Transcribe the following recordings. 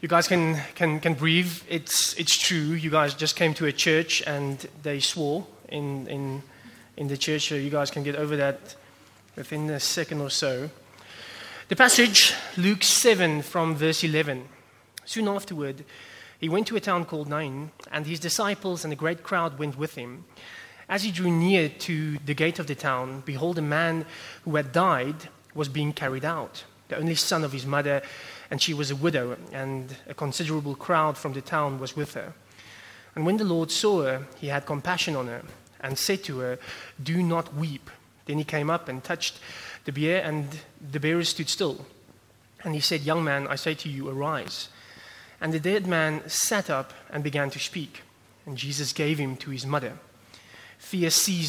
You guys can breathe. It's true. You guys just came to a church and they swore in the church, so you guys can get over that within a second or so. The passage, Luke 7 from verse 11. Soon afterward, he went to a town called Nain, and his disciples and a great crowd went with him. As he drew near to the gate of the town, behold, a man who had died was being carried out, the only son of his mother, and she was a widow, and a considerable crowd from the town was with her. And when the Lord saw her, he had compassion on her, and said to her, "Do not weep." Then he came up and touched the bier, and the bearer stood still. And he said, "Young man, I say to you, arise." And the dead man sat up and began to speak. And Jesus gave him to his mother. Fear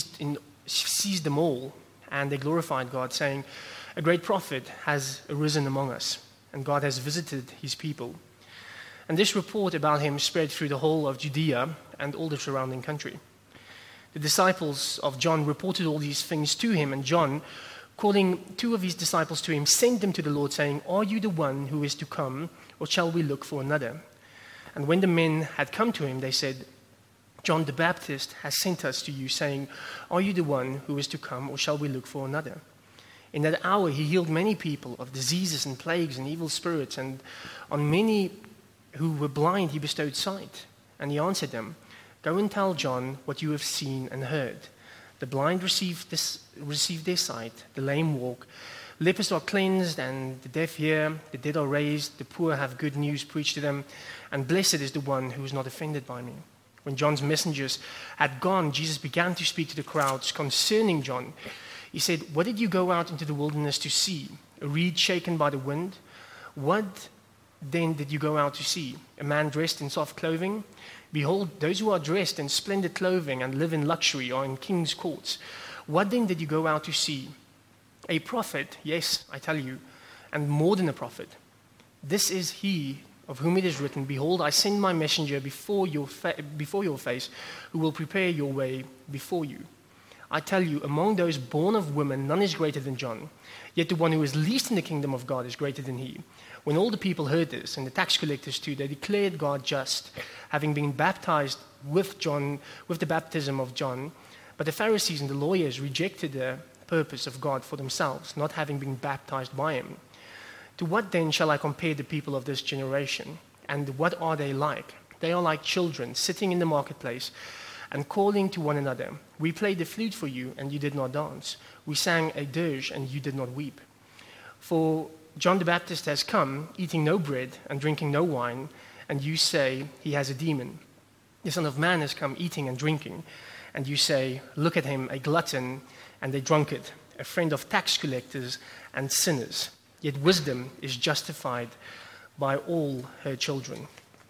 seized them all, and they glorified God, saying, "A great prophet has arisen among us, and God has visited his people." And this report about him spread through the whole of Judea and all the surrounding country. The disciples of John reported all these things to him, and John, calling 2 of his disciples to him, sent them to the Lord, saying, "Are you the one who is to come, or shall we look for another?" And when the men had come to him, they said, "John the Baptist has sent us to you, saying, 'Are you the one who is to come, or shall we look for another?'" In that hour he healed many people of diseases and plagues and evil spirits, and on many who were blind he bestowed sight. And he answered them, "Go and tell John what you have seen and heard. The blind receive their sight, the lame walk, lepers are cleansed, and the deaf hear, the dead are raised, the poor have good news preached to them, and blessed is the one who is not offended by me." When John's messengers had gone, Jesus began to speak to the crowds concerning John. He said, "What did you go out into the wilderness to see? A reed shaken by the wind? What then did you go out to see? A man dressed in soft clothing? Behold, those who are dressed in splendid clothing and live in luxury are in king's courts. What then did you go out to see? A prophet, yes, I tell you, and more than a prophet. This is he of whom it is written, 'Behold, I send my messenger before your face, who will prepare your way before you.' I tell you, among those born of women, none is greater than John. Yet the one who is least in the kingdom of God is greater than he." When all the people heard this, and the tax collectors too, they declared God just, having been baptized with the baptism of John. But the Pharisees and the lawyers rejected the purpose of God for themselves, not having been baptized by him. "To what then shall I compare the people of this generation? And what are they like? They are like children sitting in the marketplace and calling to one another. 'We played the flute for you, and you did not dance. We sang a dirge, and you did not weep.' For John the Baptist has come, eating no bread and drinking no wine, and you say he has a demon. The Son of Man has come eating and drinking, and you say, 'Look at him, a glutton and a drunkard, a friend of tax collectors and sinners.' Yet wisdom is justified by all her children."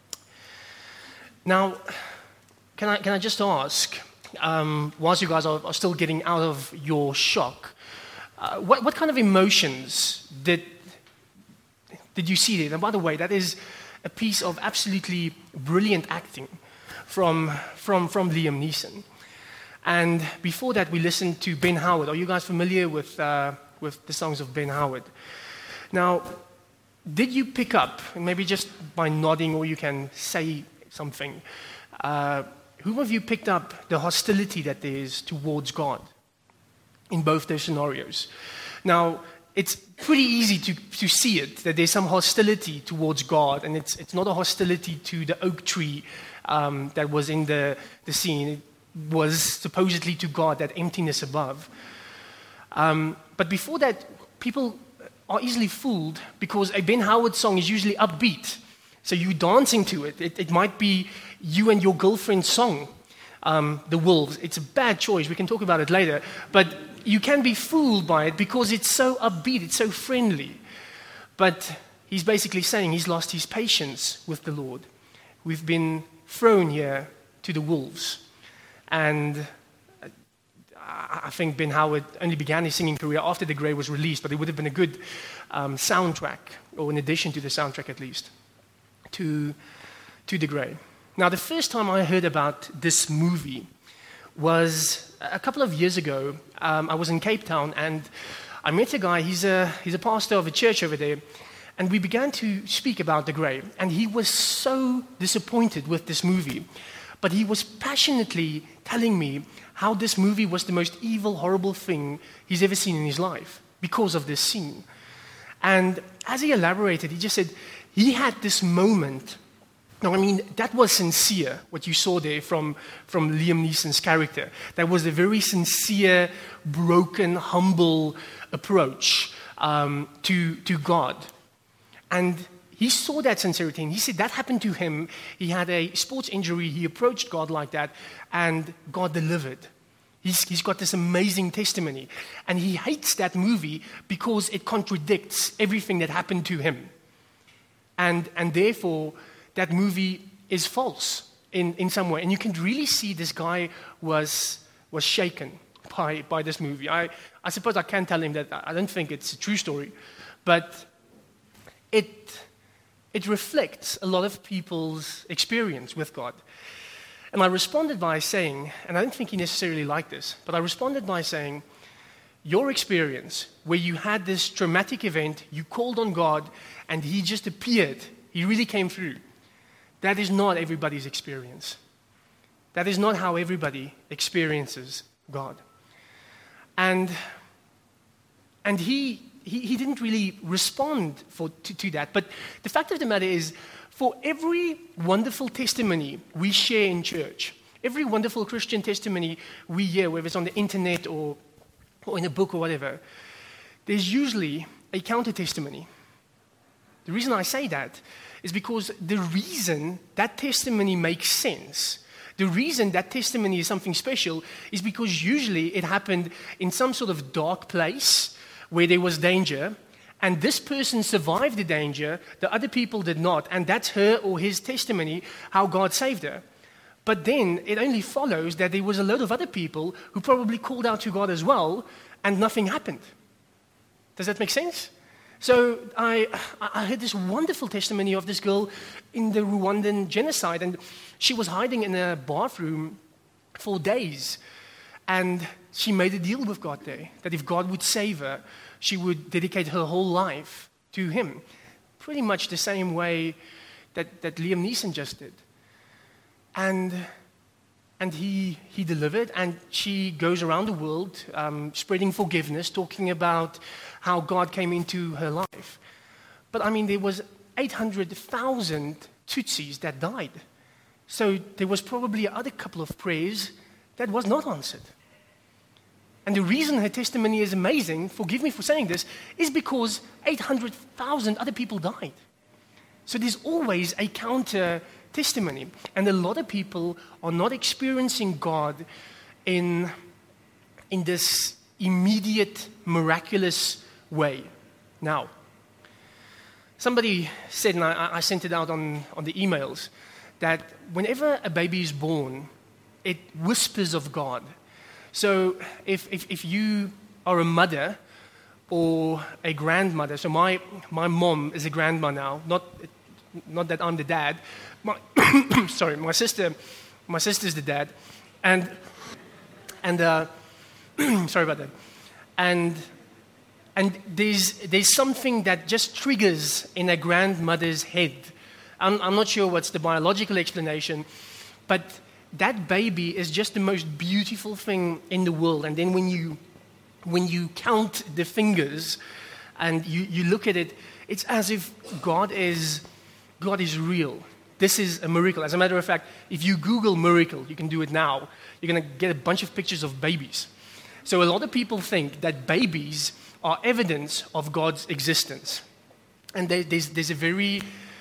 Now, can I just ask, whilst you guys are still getting out of your shock, what kind of emotions did you see there? And by the way, that is a piece of absolutely brilliant acting from Liam Neeson. And before that, we listened to Ben Howard. Are you guys familiar with the songs of Ben Howard? Now, did you pick up, maybe just by nodding or you can say something, who of you picked up the hostility that there is towards God in both those scenarios? Now, it's pretty easy to see it, that there's some hostility towards God, and it's not a hostility to the oak tree that was in the scene. It was supposedly to God, that emptiness above. But before that, people are easily fooled because a Ben Howard song is usually upbeat. So you're dancing to it. It might be you and your girlfriend's song, The Wolves. It's a bad choice. We can talk about it later. But you can be fooled by it because it's so upbeat, it's so friendly. But he's basically saying he's lost his patience with the Lord. We've been thrown here to the wolves. And I think Ben Howard only began his singing career after The Grey was released, but it would have been a good soundtrack, or in addition to the soundtrack at least, to The Grey. Now, the first time I heard about this movie was a couple of years ago. I was in Cape Town, and I met a guy. He's a pastor of a church over there, And we began to speak about The Grey. And he was so disappointed with this movie. But he was passionately telling me how this movie was the most evil, horrible thing he's ever seen in his life because of this scene. And as he elaborated, he just said he had this moment. No, I mean, that was sincere, what you saw there from Liam Neeson's character. That was a very sincere, broken, humble approach to God. And he saw that sincerity, and he said that happened to him. He had a sports injury, he approached God like that, and God delivered. He's got this amazing testimony. And he hates that movie because it contradicts everything that happened to him. And therefore, that movie is false in some way. And you can really see this guy was shaken by this movie. I suppose I can tell him that I don't think it's a true story, but it reflects a lot of people's experience with God. And I responded by saying, and I don't think he necessarily liked this, but I responded by saying, your experience where you had this traumatic event, you called on God, and he just appeared, he really came through. That is not everybody's experience. That is not how everybody experiences God. And he didn't really respond to that. But the fact of the matter is, for every wonderful testimony we share in church, every wonderful Christian testimony we hear, whether it's on the internet or in a book or whatever, there's usually a counter-testimony. The reason I say that is because the reason that testimony makes sense, the reason that testimony is something special, is because usually it happened in some sort of dark place where there was danger, and this person survived the danger, the other people did not, and that's her or his testimony, how God saved her. But then it only follows that there was a load of other people who probably called out to God as well, and nothing happened. Does that make sense? So I heard this wonderful testimony of this girl in the Rwandan genocide, and she was hiding in a bathroom for days. And she made a deal with God there, that if God would save her, she would dedicate her whole life to him. Pretty much the same way that Liam Neeson just did. And he delivered, and she goes around the world spreading forgiveness, talking about how God came into her life. But I mean, there was 800,000 Tutsis that died. So there was probably another couple of prayers that was not answered. And the reason her testimony is amazing, forgive me for saying this, is because 800,000 other people died. So there's always a counter testimony. And a lot of people are not experiencing God in this immediate, miraculous way. Now, somebody said, and I sent it out on the emails, that whenever a baby is born, it whispers of God. So if you are a mother or a grandmother, so my mom is a grandma now, not that I'm the dad. Sorry, my sister's the dad, and sorry about that. And there's something that just triggers in a grandmother's head. I'm not sure what's the biological explanation, but that baby is just the most beautiful thing in the world. And then when you count the fingers and you look at it, it's as if God is real. This is a miracle. As a matter of fact, if you Google miracle, you can do it now, you're going to get a bunch of pictures of babies. So a lot of people think that babies are evidence of God's existence. And there's a very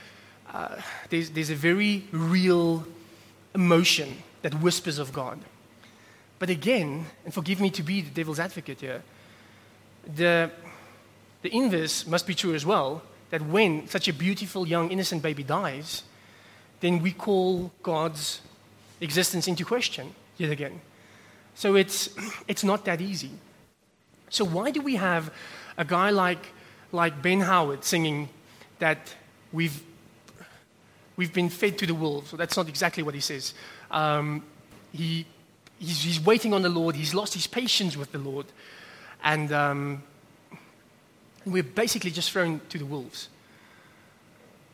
real emotion that whispers of God. But again, and forgive me to be the devil's advocate here, the inverse must be true as well, that when such a beautiful, young, innocent baby dies, then we call God's existence into question yet again. So it's not that easy. So why do we have a guy like Ben Howard singing that we've been fed to the wolves? So that's not exactly what he says. He's waiting on the Lord. He's lost his patience with the Lord. And we're basically just thrown to the wolves.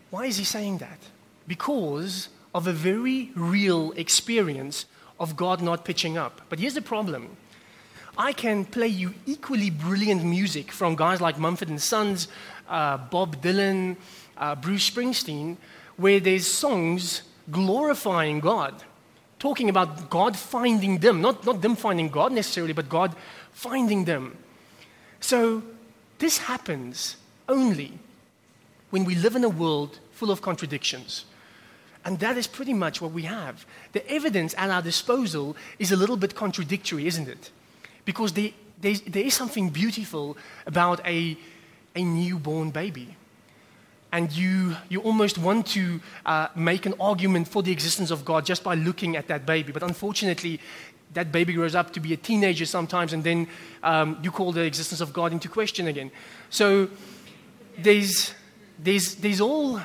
Why is he saying that? Because of a very real experience of God not pitching up. But here's the problem. I can play you equally brilliant music from guys like Mumford & Sons, Bob Dylan, Bruce Springsteen, where there's songs glorifying God, talking about God finding them, not them finding God necessarily, but God finding them. So this happens only when we live in a world full of contradictions. And that is pretty much what we have. The evidence at our disposal is a little bit contradictory, isn't it? Because there is something beautiful about a newborn baby. And you almost want to make an argument for the existence of God just by looking at that baby. But unfortunately, that baby grows up to be a teenager sometimes, and then you call the existence of God into question again. So there's all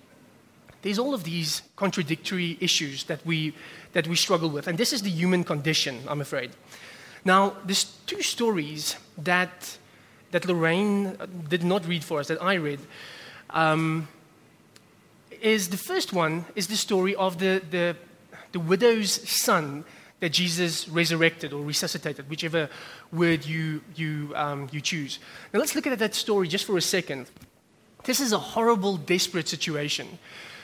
of these contradictory issues that we struggle with. And this is the human condition, I'm afraid. Now, there's two stories that Lorraine did not read for us, that I read. The first one is the story of the widow's son that Jesus resurrected or resuscitated, whichever word you choose. Now, let's look at that story just for a second. This is a horrible, desperate situation.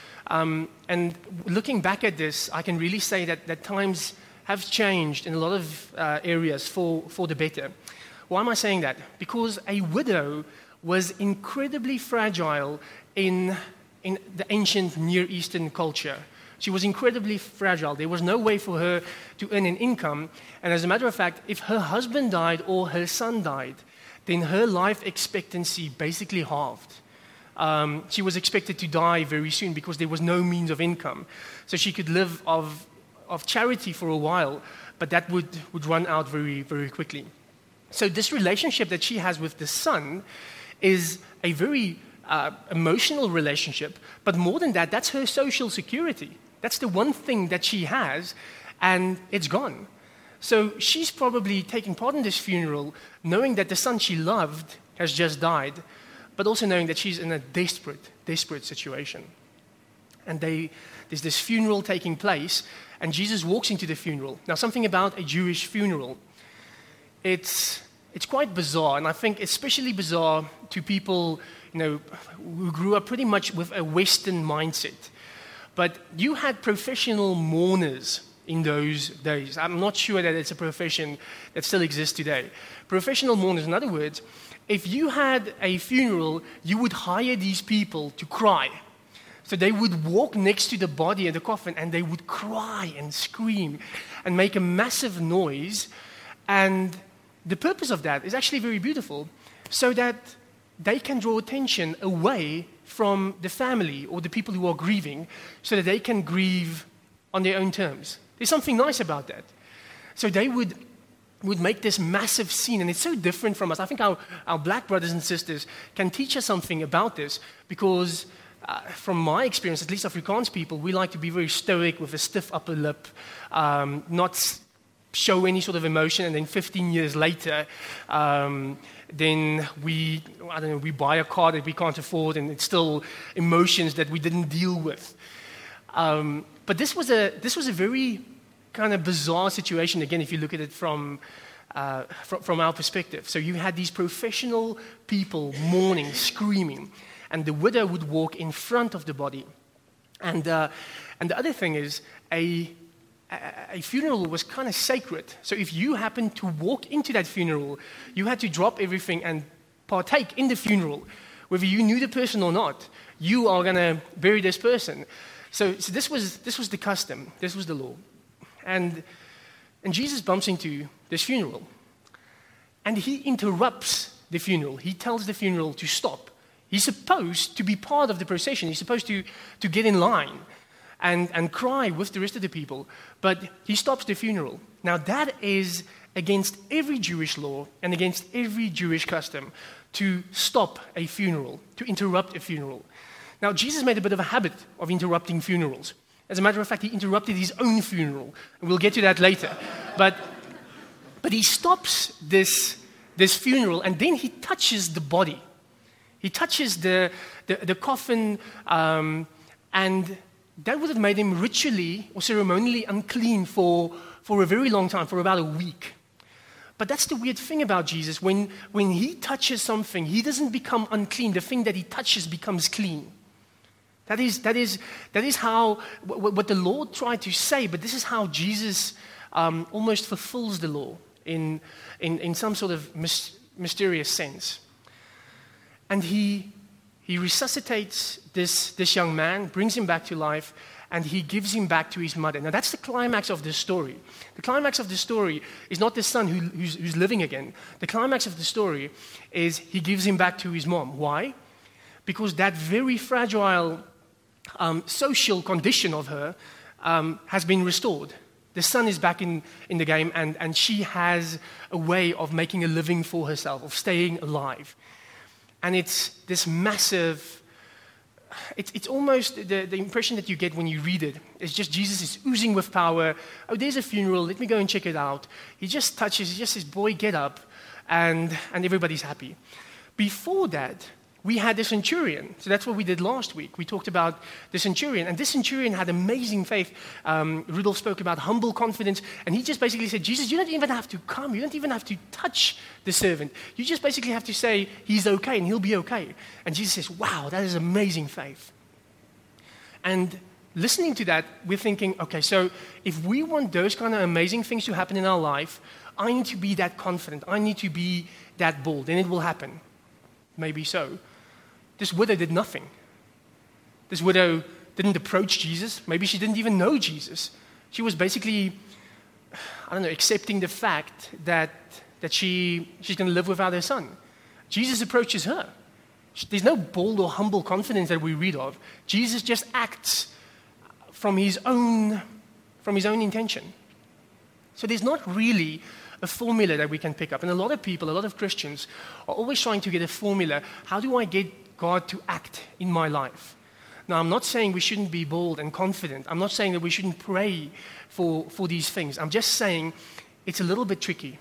And looking back at this, I can really say that times have changed in a lot of areas for the better. Why am I saying that? Because a widow was incredibly fragile in the ancient Near Eastern culture. She was incredibly fragile. There was no way for her to earn an income. And as a matter of fact, if her husband died or her son died, then her life expectancy basically halved. She was expected to die very soon because there was no means of income. So she could live of charity for a while, but that would run out very, very quickly. So this relationship that she has with the son is a very emotional relationship, but more than that, that's her social security. That's the one thing that she has, and it's gone. So she's probably taking part in this funeral, knowing that the son she loved has just died, but also knowing that she's in a desperate situation. And there's this funeral taking place, and Jesus walks into the funeral. Now, something about a Jewish funeral, it's quite bizarre, and I think especially bizarre to people, who grew up pretty much with a Western mindset. But you had professional mourners in those days. I'm not sure that it's a profession that still exists today. Professional mourners, in other words, if you had a funeral, you would hire these people to cry. So they would walk next to the body in the coffin, and they would cry and scream and make a massive noise. And the purpose of that is actually very beautiful, so that they can draw attention away from the family or the people who are grieving, so that they can grieve on their own terms. There's something nice about that. So they would make this massive scene, and it's so different from us. I think our black brothers and sisters can teach us something about this, because from my experience, at least Afrikaans people, we like to be very stoic with a stiff upper lip, not show any sort of emotion, and then 15 years later, then we buy a car that we can't afford, and it's still emotions that we didn't deal with. But this was a very kind of bizarre situation, again, if you look at it from our perspective. So you had these professional people mourning, screaming, and the widow would walk in front of the body. And the other thing is, a funeral was kind of sacred. So if you happened to walk into that funeral, you had to drop everything and partake in the funeral. Whether you knew the person or not, you are going to bury this person. So this was the custom. This was the law. And Jesus bumps into this funeral. And he interrupts the funeral. He tells the funeral to stop. He's supposed to be part of the procession. He's supposed to get in line and cry with the rest of the people. But he stops the funeral. Now that is against every Jewish law and against every Jewish custom, to stop a funeral, to interrupt a funeral. Now Jesus made a bit of a habit of interrupting funerals. As a matter of fact, he interrupted his own funeral. And we'll get to that later. But he stops this funeral, and then he touches the body. He touches the coffin, and that would have made him ritually or ceremonially unclean for a very long time, for about a week. But that's the weird thing about Jesus. When he touches something, he doesn't become unclean. The thing that he touches becomes clean. That is how, what the Lord tried to say, but this is how Jesus almost fulfills the law in some sort of mysterious sense. And he resuscitates this young man, brings him back to life, and he gives him back to his mother. Now that's the climax of the story. The climax of the story is not the son who's living again. The climax of the story is he gives him back to his mom. Why? Because that very fragile social condition of her has been restored. The son is back in the game, and she has a way of making a living for herself, of staying alive. And it's this massive, it's almost the impression that you get when you read it. It's just Jesus is oozing with power. Oh, there's a funeral, let me go and check it out. He just says, boy, get up, and everybody's happy. Before that, we had the centurion. So that's what we did last week. We talked about the centurion. And this centurion had amazing faith. Rudolph spoke about humble confidence. And he just basically said, Jesus, you don't even have to come. You don't even have to touch the servant. You just basically have to say, he's okay and he'll be okay. And Jesus says, wow, that is amazing faith. And listening to that, we're thinking, okay, so if we want those kind of amazing things to happen in our life, I need to be that confident. I need to be that bold. And it will happen. Maybe so. This widow did nothing. This widow didn't approach Jesus. Maybe she didn't even know Jesus. She was basically, accepting the fact that she's going to live without her son. Jesus approaches her. There's no bold or humble confidence that we read of. Jesus just acts from his own intention. So there's not really a formula that we can pick up. And a lot of people, a lot of Christians are always trying to get a formula. How do I get God to act in my life? Now, I'm not saying we shouldn't be bold and confident. I'm not saying that we shouldn't pray for these things. I'm just saying it's a little bit tricky.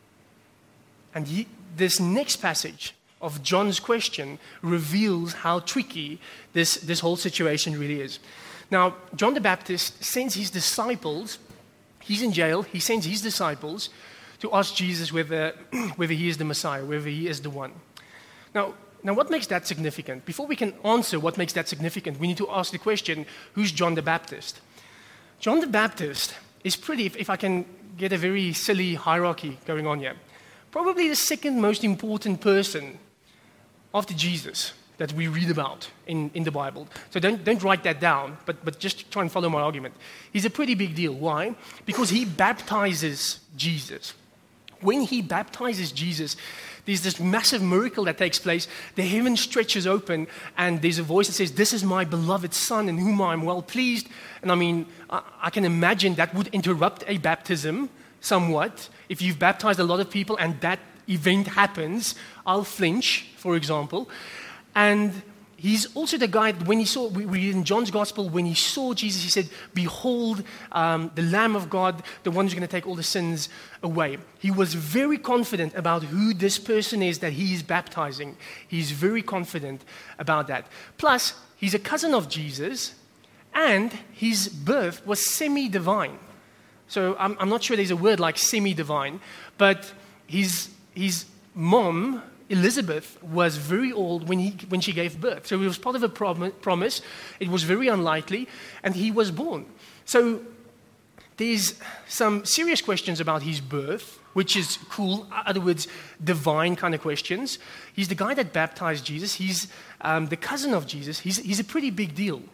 And this next passage of John's question reveals how tricky this whole situation really is. Now, John the Baptist sends his disciples, he's in jail, he sends his disciples to ask Jesus whether he is the Messiah, whether he is the one. Now, what makes that significant? Before we can answer what makes that significant, we need to ask the question, who's John the Baptist? John the Baptist is pretty, if I can get a very silly hierarchy going on here, probably the second most important person after Jesus that we read about in the Bible. So don't write that down, but just try and follow my argument. He's a pretty big deal. Why? Because he baptizes Jesus. When he baptizes Jesus, there's this massive miracle that takes place. The heaven stretches open, and there's a voice that says, "This is my beloved Son, in whom I am well pleased." And I mean, I can imagine that would interrupt a baptism somewhat. If you've baptized a lot of people and that event happens, I'll flinch, for example. And he's also the guy, when he saw, we read in John's Gospel, when he saw Jesus, he said, "Behold, the Lamb of God, the one who's going to take all the sins away." He was very confident about who this person is that he is baptizing. He's very confident about that. Plus, he's a cousin of Jesus, and his birth was semi-divine. So I'm not sure there's a word like semi-divine, but his mom, Elizabeth, was very old when she gave birth. So it was part of a promise. It was very unlikely, and he was born. So there's some serious questions about his birth, which is cool. In other words, divine kind of questions. He's the guy that baptized Jesus. He's the cousin of Jesus. He's a pretty big deal.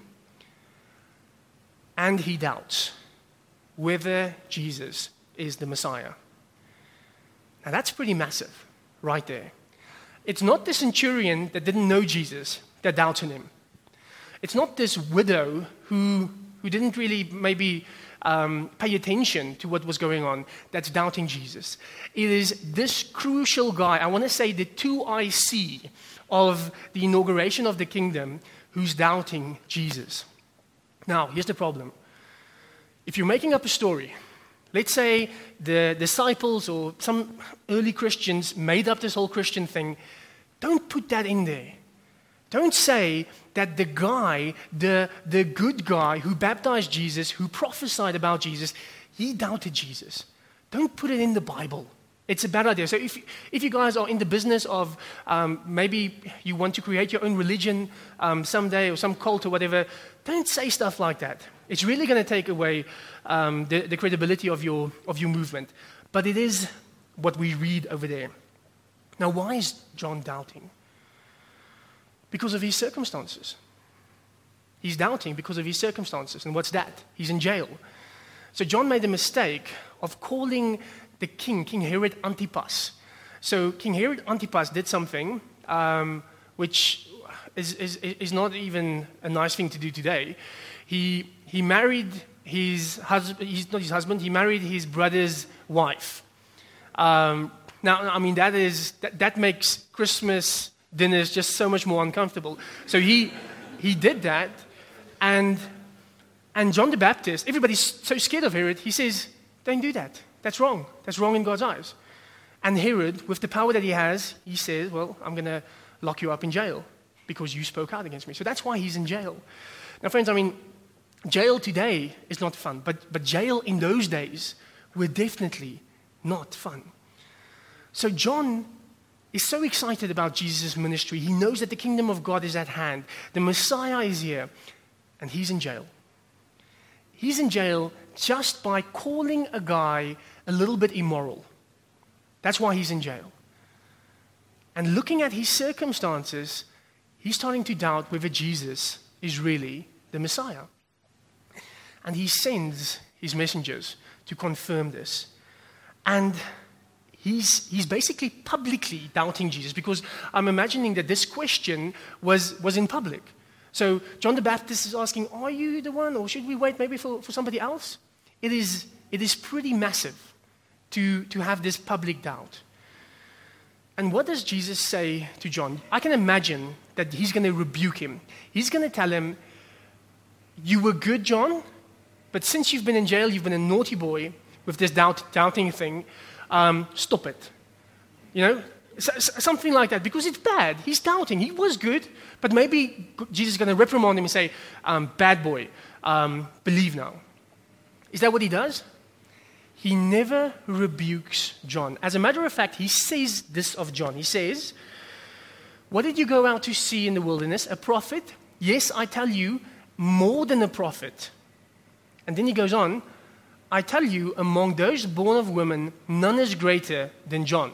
And he doubts whether Jesus is the Messiah. Now that's pretty massive, right there. It's not the centurion that didn't know Jesus that doubts in him. It's not this widow who didn't really maybe pay attention to what was going on that's doubting Jesus. It is this crucial guy, I want to say the 2IC of the inauguration of the kingdom, who's doubting Jesus. Now, here's the problem. If you're making up a story, let's say the disciples or some early Christians made up this whole Christian thing, don't put that in there. Don't say that the guy, the good guy who baptized Jesus, who prophesied about Jesus, he doubted Jesus. Don't put it in the Bible. It's a bad idea. So if you guys are in the business of maybe you want to create your own religion someday or some cult or whatever, don't say stuff like that. It's really going to take away the credibility of your movement. But it is what we read over there. Now, why is John doubting? Because of his circumstances. He's doubting because of his circumstances. And what's that? He's in jail. So John made the mistake of calling the king, King Herod Antipas. So King Herod Antipas did something which is not even a nice thing to do today. He married his husband, not his husband, he married his brother's wife. Now, I mean, that makes Christmas dinners just so much more uncomfortable. So he did that, and John the Baptist, everybody's so scared of Herod, he says, don't do that. That's wrong. That's wrong in God's eyes. And Herod, with the power that he has, he says, well, I'm going to lock you up in jail because you spoke out against me. So that's why he's in jail. Now, friends, I mean, jail today is not fun, but jail in those days were definitely not fun. So John is so excited about Jesus' ministry. He knows that the kingdom of God is at hand. The Messiah is here, and he's in jail. He's in jail just by calling a guy a little bit immoral. That's why he's in jail. And looking at his circumstances, he's starting to doubt whether Jesus is really the Messiah. And he sends his messengers to confirm this. And he's basically publicly doubting Jesus, because I'm imagining that this question was in public. So John the Baptist is asking, are you the one, or should we wait maybe for somebody else? It is pretty massive to have this public doubt. And what does Jesus say to John? I can imagine that he's going to rebuke him. He's going to tell him, you were good, John, but since you've been in jail, you've been a naughty boy with this doubting thing. Stop it. You know, something like that, because it's bad. He's doubting. He was good, but maybe Jesus is going to reprimand him and say, bad boy, believe now. Is that what he does? He never rebukes John. As a matter of fact, he says this of John. He says, what did you go out to see in the wilderness? A prophet? Yes, I tell you, more than a prophet. And then he goes on, I tell you, among those born of women, none is greater than John.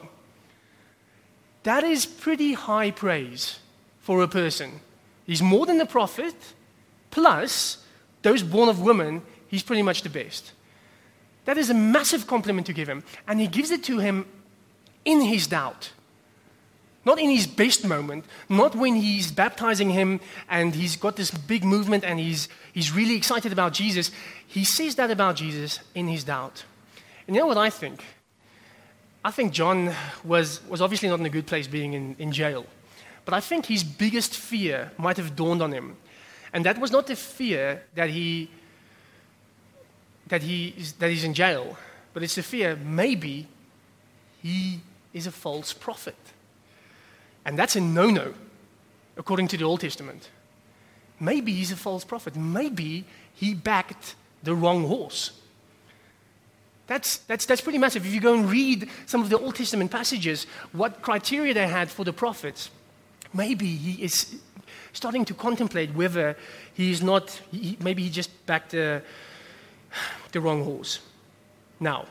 That is pretty high praise for a person. He's more than a prophet, plus those born of women, he's pretty much the best. That is a massive compliment to give him. And he gives it to him in his doubt. Not in his best moment, not when he's baptizing him and he's got this big movement and he's really excited about Jesus. He says that about Jesus in his doubt. And you know what I think? I think John was obviously not in a good place being in jail. But I think his biggest fear might have dawned on him. And that was not the fear that he's in jail, but it's the fear maybe he is a false prophet. And that's a no-no, according to the Old Testament. Maybe he's a false prophet. Maybe he backed the wrong horse. That's pretty massive. If you go and read some of the Old Testament passages, what criteria they had for the prophets, maybe he is starting to contemplate whether maybe he just backed the wrong horse. Now,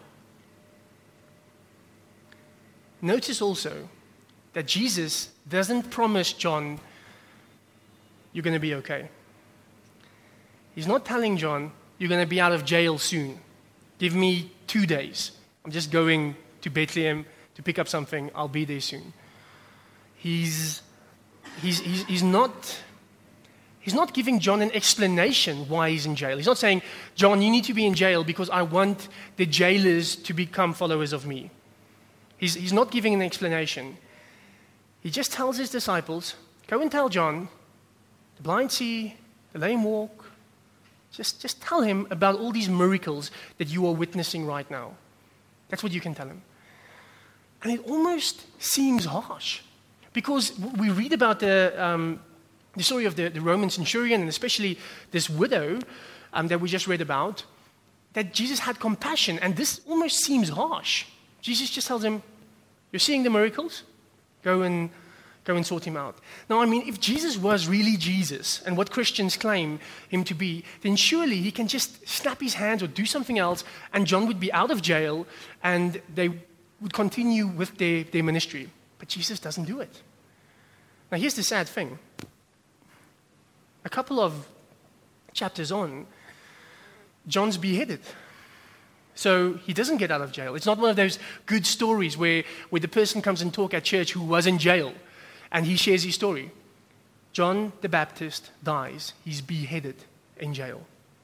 notice also that Jesus doesn't promise John, you're going to be okay. He's not telling John, you're going to be out of jail soon. Give me 2 days. I'm just going to Bethlehem to pick up something. I'll be there soon. He's not giving John an explanation why he's in jail. He's not saying, John, you need to be in jail because I want the jailers to become followers of me. He's not giving an explanation. He just tells his disciples, go and tell John, the blind see, the lame walk. Just tell him about all these miracles that you are witnessing right now. That's what you can tell him. And it almost seems harsh, because we read about the the story of the Roman centurion, and especially this widow that we just read about, that Jesus had compassion. And this almost seems harsh. Jesus just tells him, you're seeing the miracles? Go and sort him out. Now, I mean, if Jesus was really Jesus, and what Christians claim him to be, then surely he can just snap his hands or do something else, and John would be out of jail, and they would continue with their ministry. But Jesus doesn't do it. Now, here's the sad thing. A couple of chapters on, John's beheaded. So he doesn't get out of jail. It's not one of those good stories where the person comes and talk at church who was in jail, and he shares his story. John the Baptist dies. He's beheaded in jail.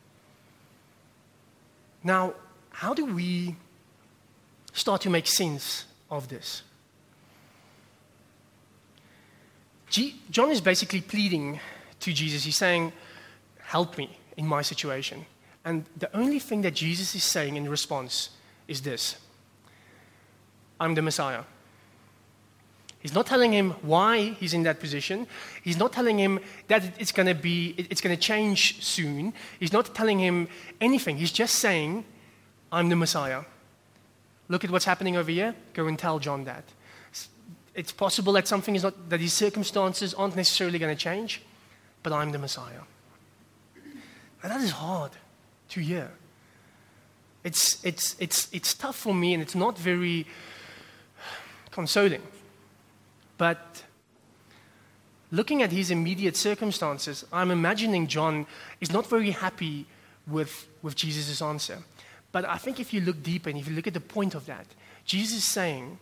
Now, how do we start to make sense of this? John is basically pleading to Jesus. He's saying, help me in my situation. And the only thing that Jesus is saying in response is this: I'm the Messiah. He's not telling him why he's in that position. He's not telling him that it's going to change soon. He's not telling him anything. He's just saying, I'm the Messiah. Look at what's happening over here. Go and tell John that. It's possible that something is not, that his circumstances aren't necessarily going to change, but I'm the Messiah. Now that is hard to hear. It's tough for me, and it's not very consoling. But looking at his immediate circumstances, I'm imagining John is not very happy with Jesus' answer. But I think if you look deeper and if you look at the point of that, Jesus is saying,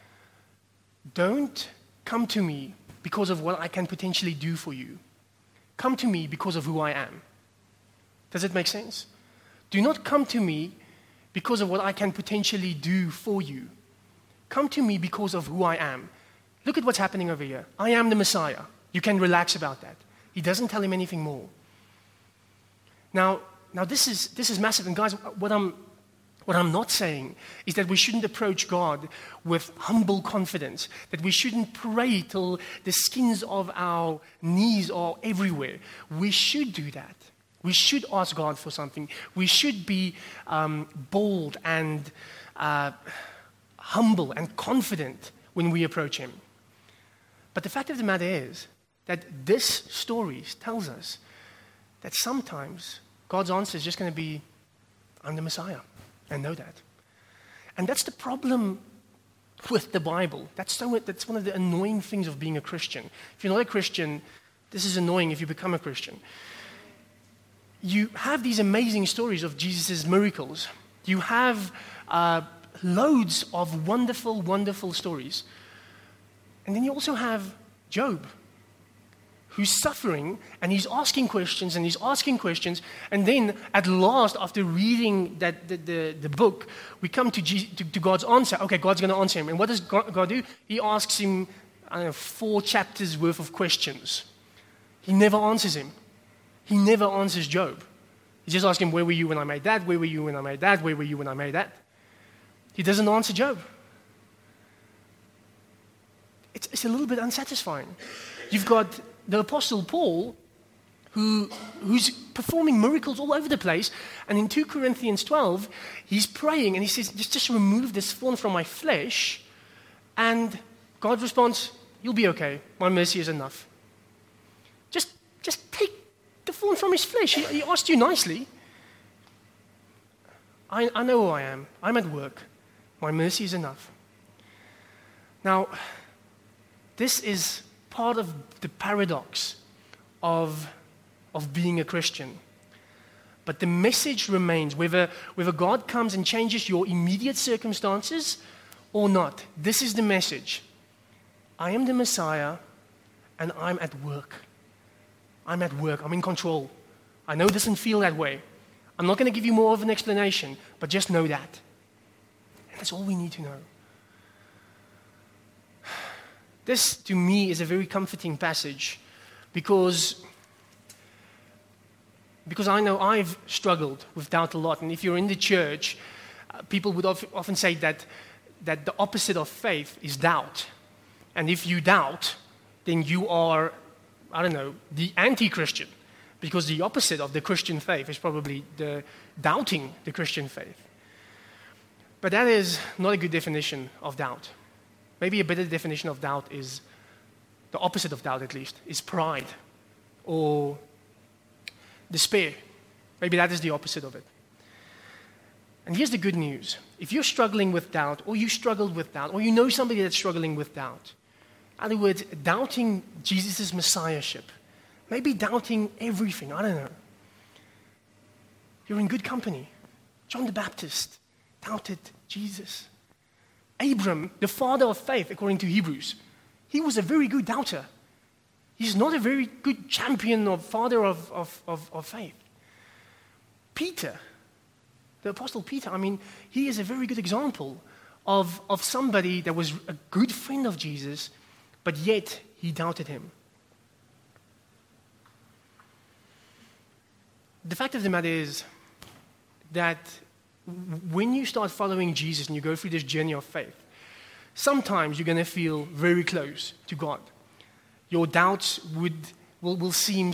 don't come to me because of what I can potentially do for you. Come to me because of who I am. Does it make sense? Do not come to me because of what I can potentially do for you. Come to me because of who I am. Look at what's happening over here. I am the Messiah. You can relax about that. He doesn't tell him anything more. Now this is massive. And guys, what I'm not saying is that we shouldn't approach God with humble confidence, that we shouldn't pray till the skins of our knees are everywhere. We should do that. We should ask God for something. We should be bold and humble and confident when we approach Him. But the fact of the matter is that this story tells us that sometimes God's answer is just going to be, I'm the Messiah, and know that. And that's the problem with the Bible. That's one of the annoying things of being a Christian. If you're not a Christian, this is annoying if you become a Christian. You have these amazing stories of Jesus' miracles. You have loads of wonderful, wonderful stories. And then you also have Job, who's suffering, and he's asking questions, and he's asking questions, and then at last, after reading the book, we come to God's answer. Okay, God's going to answer him. And what does God do? He asks him, 4 chapters worth of questions. He never answers him. He never answers Job. He just asks him, where were you when I made that? Where were you when I made that? Where were you when I made that? He doesn't answer Job. It's a little bit unsatisfying. You've got the Apostle Paul, who's performing miracles all over the place, and in 2 Corinthians 12, he's praying, and he says, just remove this thorn from my flesh, and God responds, you'll be okay, my mercy is enough. Just take the thorn from his flesh. He asked you nicely. I know who I am. I'm at work. My mercy is enough. Now, this is part of the paradox of being a Christian. But the message remains, whether God comes and changes your immediate circumstances or not. This is the message. I am the Messiah, and I'm at work. I'm at work. I'm in control. I know it doesn't feel that way. I'm not going to give you more of an explanation, but just know that. And that's all we need to know. This, to me, is a very comforting passage because I know I've struggled with doubt a lot. And if you're in the church, people would often say that the opposite of faith is doubt. And if you doubt, then you are the anti-Christian, because the opposite of the Christian faith is probably the doubting the Christian faith. But that is not a good definition of doubt. Maybe a better definition of doubt is, the opposite of doubt at least, is pride or despair. Maybe that is the opposite of it. And here's the good news. If you're struggling with doubt, or you struggled with doubt, or you know somebody that's struggling with doubt, in other words, doubting Jesus' messiahship, maybe doubting everything, I don't know. You're in good company. John the Baptist doubted Jesus. Abram, the father of faith, according to Hebrews, he was a very good doubter. He's not a very good champion or father of faith. Peter, the Apostle Peter, he is a very good example of somebody that was a good friend of Jesus, but yet he doubted him. The fact of the matter is that when you start following Jesus and you go through this journey of faith, sometimes you're going to feel very close to God. Your doubts will seem,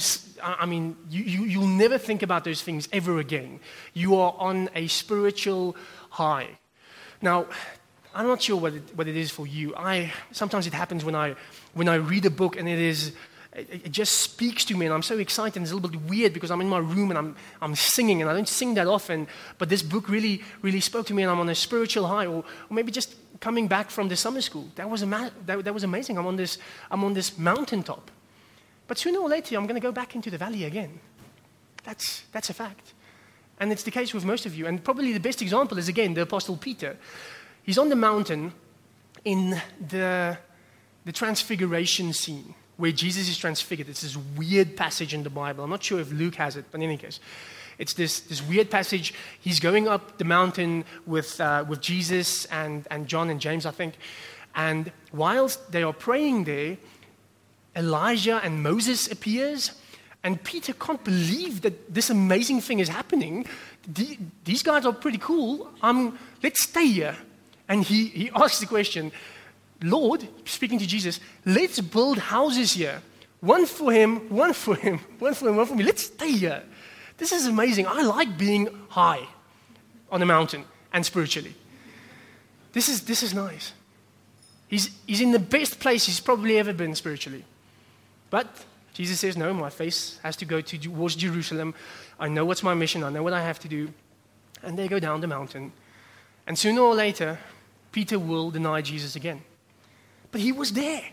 you'll never think about those things ever again. You are on a spiritual high. Now, I'm not sure what it is for you. Sometimes it happens when I read a book and it just speaks to me, and I'm so excited. It's a little bit weird because I'm in my room and I'm singing, and I don't sing that often, but this book really, really spoke to me, and I'm on a spiritual high, or maybe just coming back from the summer school. That was amazing. I'm on this mountaintop. But sooner or later, I'm going to go back into the valley again. That's a fact. And it's the case with most of you. And probably the best example is, again, the Apostle Peter. He's on the mountain in the transfiguration scene, where Jesus is transfigured. It's this weird passage in the Bible. I'm not sure if Luke has it, but in any case, it's this weird passage. He's going up the mountain with Jesus and John and James, I think. And whilst they are praying there, Elijah and Moses appears, and Peter can't believe that this amazing thing is happening. These guys are pretty cool. Let's stay here. And he asks the question, Lord, speaking to Jesus, let's build houses here. One for him, one for him, one for him, one for me. Let's stay here. This is amazing. I like being high on a mountain and spiritually. This is nice. He's in the best place he's probably ever been spiritually. But Jesus says, no, my face has to go towards Jerusalem. I know what's my mission. I know what I have to do. And they go down the mountain. And sooner or later, Peter will deny Jesus again. But he was there.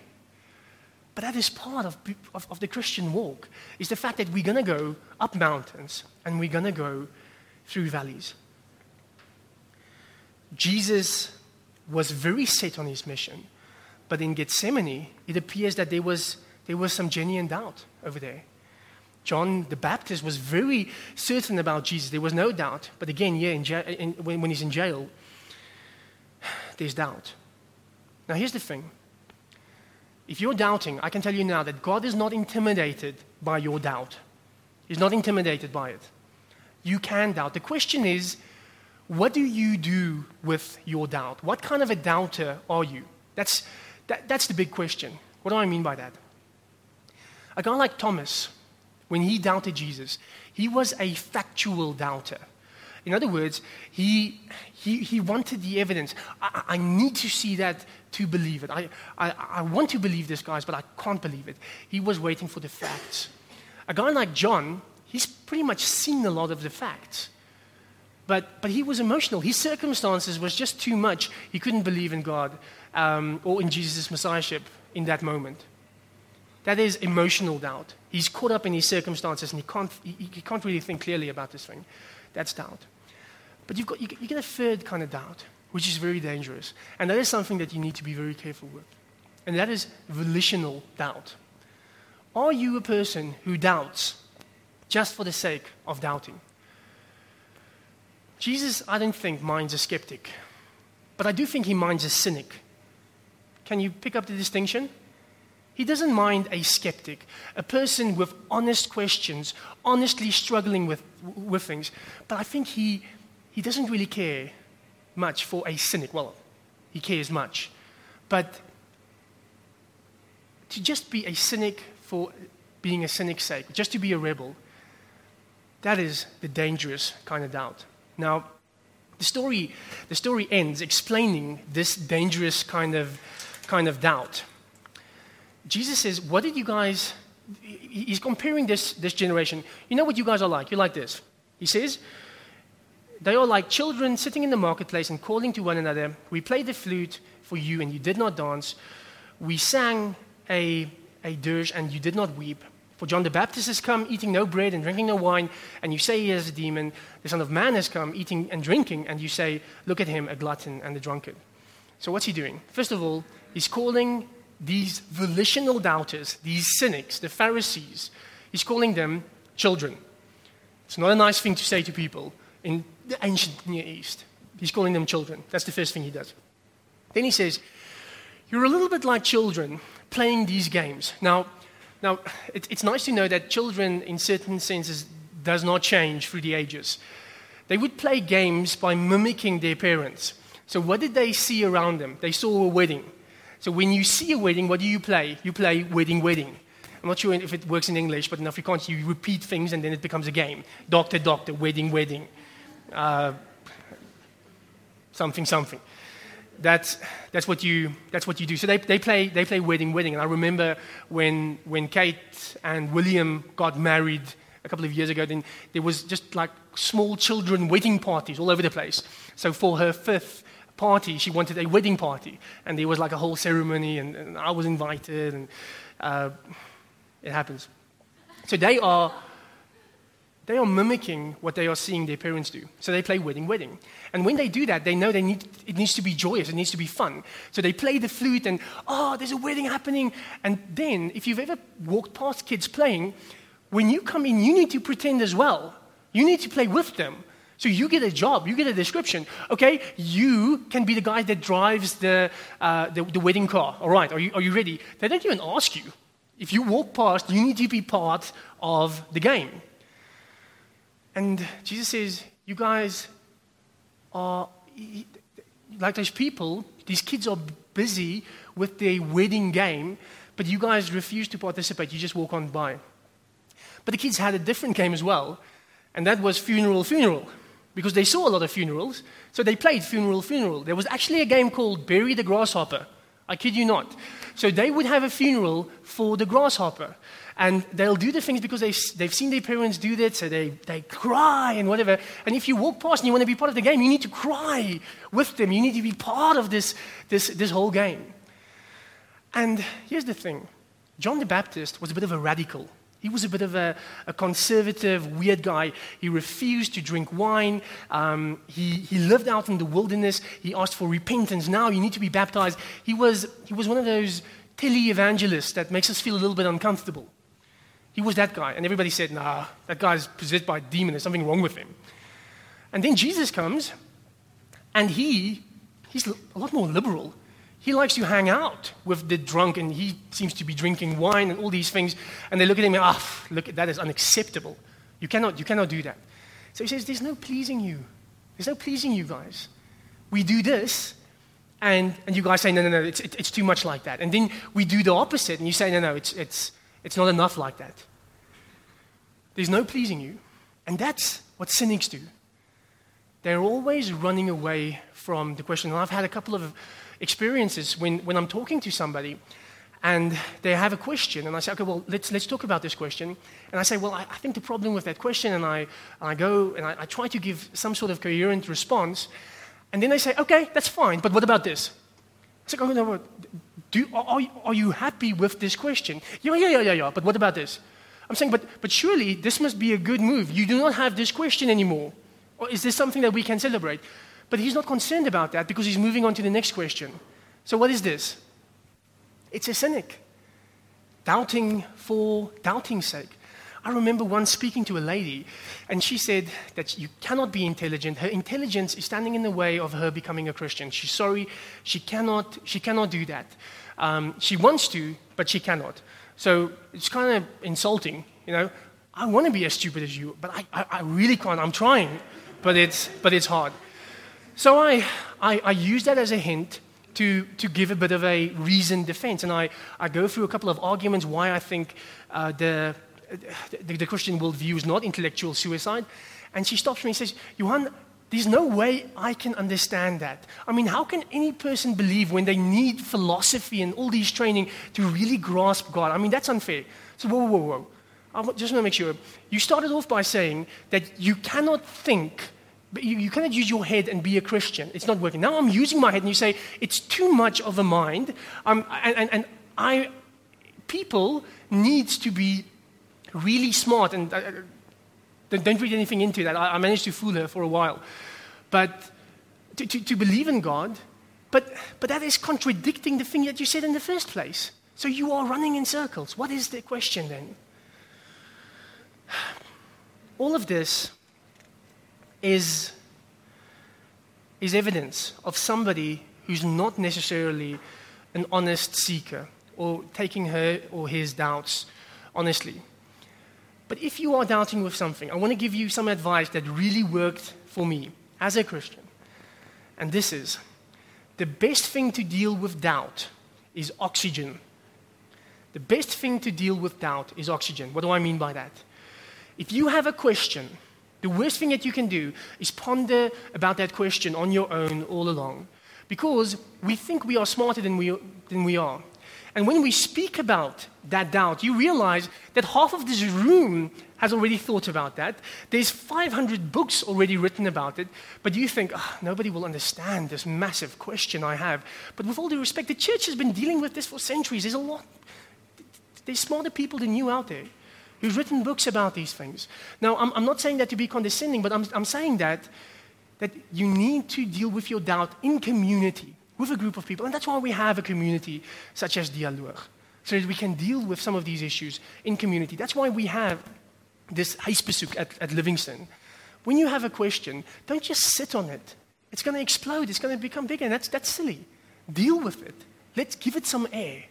But that is part of the Christian walk, is the fact that we're going to go up mountains and we're going to go through valleys. Jesus was very set on his mission. But in Gethsemane, it appears that there was some genuine doubt over there. John the Baptist was very certain about Jesus. There was no doubt. But again, when he's in jail, there's doubt. Now, here's the thing. If you're doubting, I can tell you now that God is not intimidated by your doubt. He's not intimidated by it. You can doubt. The question is, what do you do with your doubt? What kind of a doubter are you? That's the big question. What do I mean by that? A guy like Thomas, when he doubted Jesus, he was a factual doubter. In other words, he wanted the evidence. I need to see that to believe it. I want to believe this, guys, but I can't believe it. He was waiting for the facts. A guy like John, he's pretty much seen a lot of the facts. But he was emotional. His circumstances was just too much. He couldn't believe in God or in Jesus' messiahship in that moment. That is emotional doubt. He's caught up in his circumstances and he can't really think clearly about this thing. That's doubt. But you get a third kind of doubt, which is very dangerous. And that is something that you need to be very careful with. And that is volitional doubt. Are you a person who doubts just for the sake of doubting? Jesus, I don't think, minds a skeptic. But I do think he minds a cynic. Can you pick up the distinction? He doesn't mind a skeptic, a person with honest questions, honestly struggling with things. But I think he doesn't really care much for a cynic. Well, he cares much. But to just be a cynic for being a cynic's sake, just to be a rebel, that is the dangerous kind of doubt. Now, the story ends explaining this dangerous kind of doubt. Jesus says, what did you guys... He's comparing this generation. You know what you guys are like? You're like this. He says, they are like children sitting in the marketplace and calling to one another, we played the flute for you and you did not dance. We sang a dirge and you did not weep. For John the Baptist has come, eating no bread and drinking no wine, and you say he has a demon. The Son of Man has come, eating and drinking, and you say, look at him, a glutton and a drunkard. So what's he doing? First of all, he's calling these volitional doubters, these cynics, the Pharisees, he's calling them children. It's not a nice thing to say to people in the ancient Near East. He's calling them children. That's the first thing he does. Then he says, you're a little bit like children playing these games. Now, it's nice to know that children, in certain senses, does not change through the ages. They would play games by mimicking their parents. So what did they see around them? They saw a wedding. So when you see a wedding, what do you play? You play wedding, wedding. I'm not sure if it works in English, but in Afrikaans you repeat things and then it becomes a game. Doctor, doctor, wedding, wedding. Something, something. That's what you do. So they play wedding, wedding. And I remember when Kate and William got married a couple of years ago, then there was just like small children wedding parties all over the place. So for her 5th party, she wanted a wedding party, and there was like a whole ceremony, and I was invited, and it happens. So they are mimicking what they are seeing their parents do. So they play wedding, wedding. And when they do that, they know it needs to be joyous, it needs to be fun. So they play the flute and, there's a wedding happening. And then, if you've ever walked past kids playing, when you come in, you need to pretend as well. You need to play with them. So you get a job, you get a description. Okay, you can be the guy that drives the wedding car. All right, are you ready? They don't even ask you. If you walk past, you need to be part of the game. And Jesus says, you guys are, like those people, these kids are busy with their wedding game, but you guys refuse to participate. You just walk on by. But the kids had a different game as well, and that was funeral, because they saw a lot of funerals, so they played funeral. There was actually a game called Bury the Grasshopper. I kid you not. So they would have a funeral for the grasshopper. And they'll do the things because they've seen their parents do that, so they cry and whatever. And if you walk past and you want to be part of the game, you need to cry with them. You need to be part of this whole game. And here's the thing. John the Baptist was a bit of a radical. He was a bit of a conservative, weird guy. He refused to drink wine. He lived out in the wilderness. He asked for repentance. Now you need to be baptized. He was one of those tele-evangelists that makes us feel a little bit uncomfortable. He was that guy. And everybody said, nah, that guy's possessed by a demon. There's something wrong with him. And then Jesus comes, and he's a lot more liberal. He likes to hang out with the drunk, and he seems to be drinking wine and all these things. And they look at him and, look, that is unacceptable. You cannot do that. So he says, there's no pleasing you. There's no pleasing you guys. We do this, and you guys say, no, it's too much like that. And then we do the opposite, and you say, no, it's not enough like that. There's no pleasing you. And that's what cynics do. They're always running away from the question. And I've had a couple of experiences when I'm talking to somebody and they have a question, and I say, okay, well, let's talk about this question. And I say, well, I think the problem with that question, and I go and I try to give some sort of coherent response, and then they say, okay, that's fine, but what about this? I say, oh, no, are you happy with this question? Yeah, but what about this? I'm saying, but surely this must be a good move. You do not have this question anymore. Or is this something that we can celebrate? But he's not concerned about that because he's moving on to the next question. So what is this? It's a cynic. Doubting for doubting's sake. I remember once speaking to a lady, and she said that you cannot be intelligent. Her intelligence is standing in the way of her becoming a Christian. She's sorry, she cannot do that. She wants to, but she cannot. So it's kind of insulting, you know. I want to be as stupid as you, but I really can't. I'm trying, but it's hard. So I use that as a hint to give a bit of a reasoned defense. And I go through a couple of arguments why I think the Christian worldview is not intellectual suicide. And she stops me and says, Johan, there's no way I can understand that. I mean, how can any person believe when they need philosophy and all these training to really grasp God? I mean, that's unfair. So, whoa. I just want to make sure. You started off by saying that you cannot think, you cannot use your head and be a Christian. It's not working. Now I'm using my head and you say, it's too much of a mind. People need to be really smart, and don't read anything into that. I managed to fool her for a while. But to believe in God, but that is contradicting the thing that you said in the first place. So you are running in circles. What is the question then? All of this is evidence of somebody who's not necessarily an honest seeker or taking her or his doubts honestly. But if you are doubting with something, I want to give you some advice that really worked for me as a Christian. And this is, the best thing to deal with doubt is oxygen. The best thing to deal with doubt is oxygen. What do I mean by that? If you have a question, the worst thing that you can do is ponder about that question on your own all along. Because we think we are smarter than we are. And when we speak about that doubt, you realize that half of this room has already thought about that. There's 500 books already written about it. But you think, nobody will understand this massive question I have. But with all due respect, the church has been dealing with this for centuries. There's smarter people than you out there who've written books about these things. Now, I'm not saying that to be condescending, but I'm saying that you need to deal with your doubt in community, with a group of people. And that's why we have a community such as Dialoog, so that we can deal with some of these issues in community. That's why we have this huisbesoek at Livingston. When you have a question, don't just sit on it. It's going to explode. It's going to become bigger. And that's silly. Deal with it. Let's give it some air.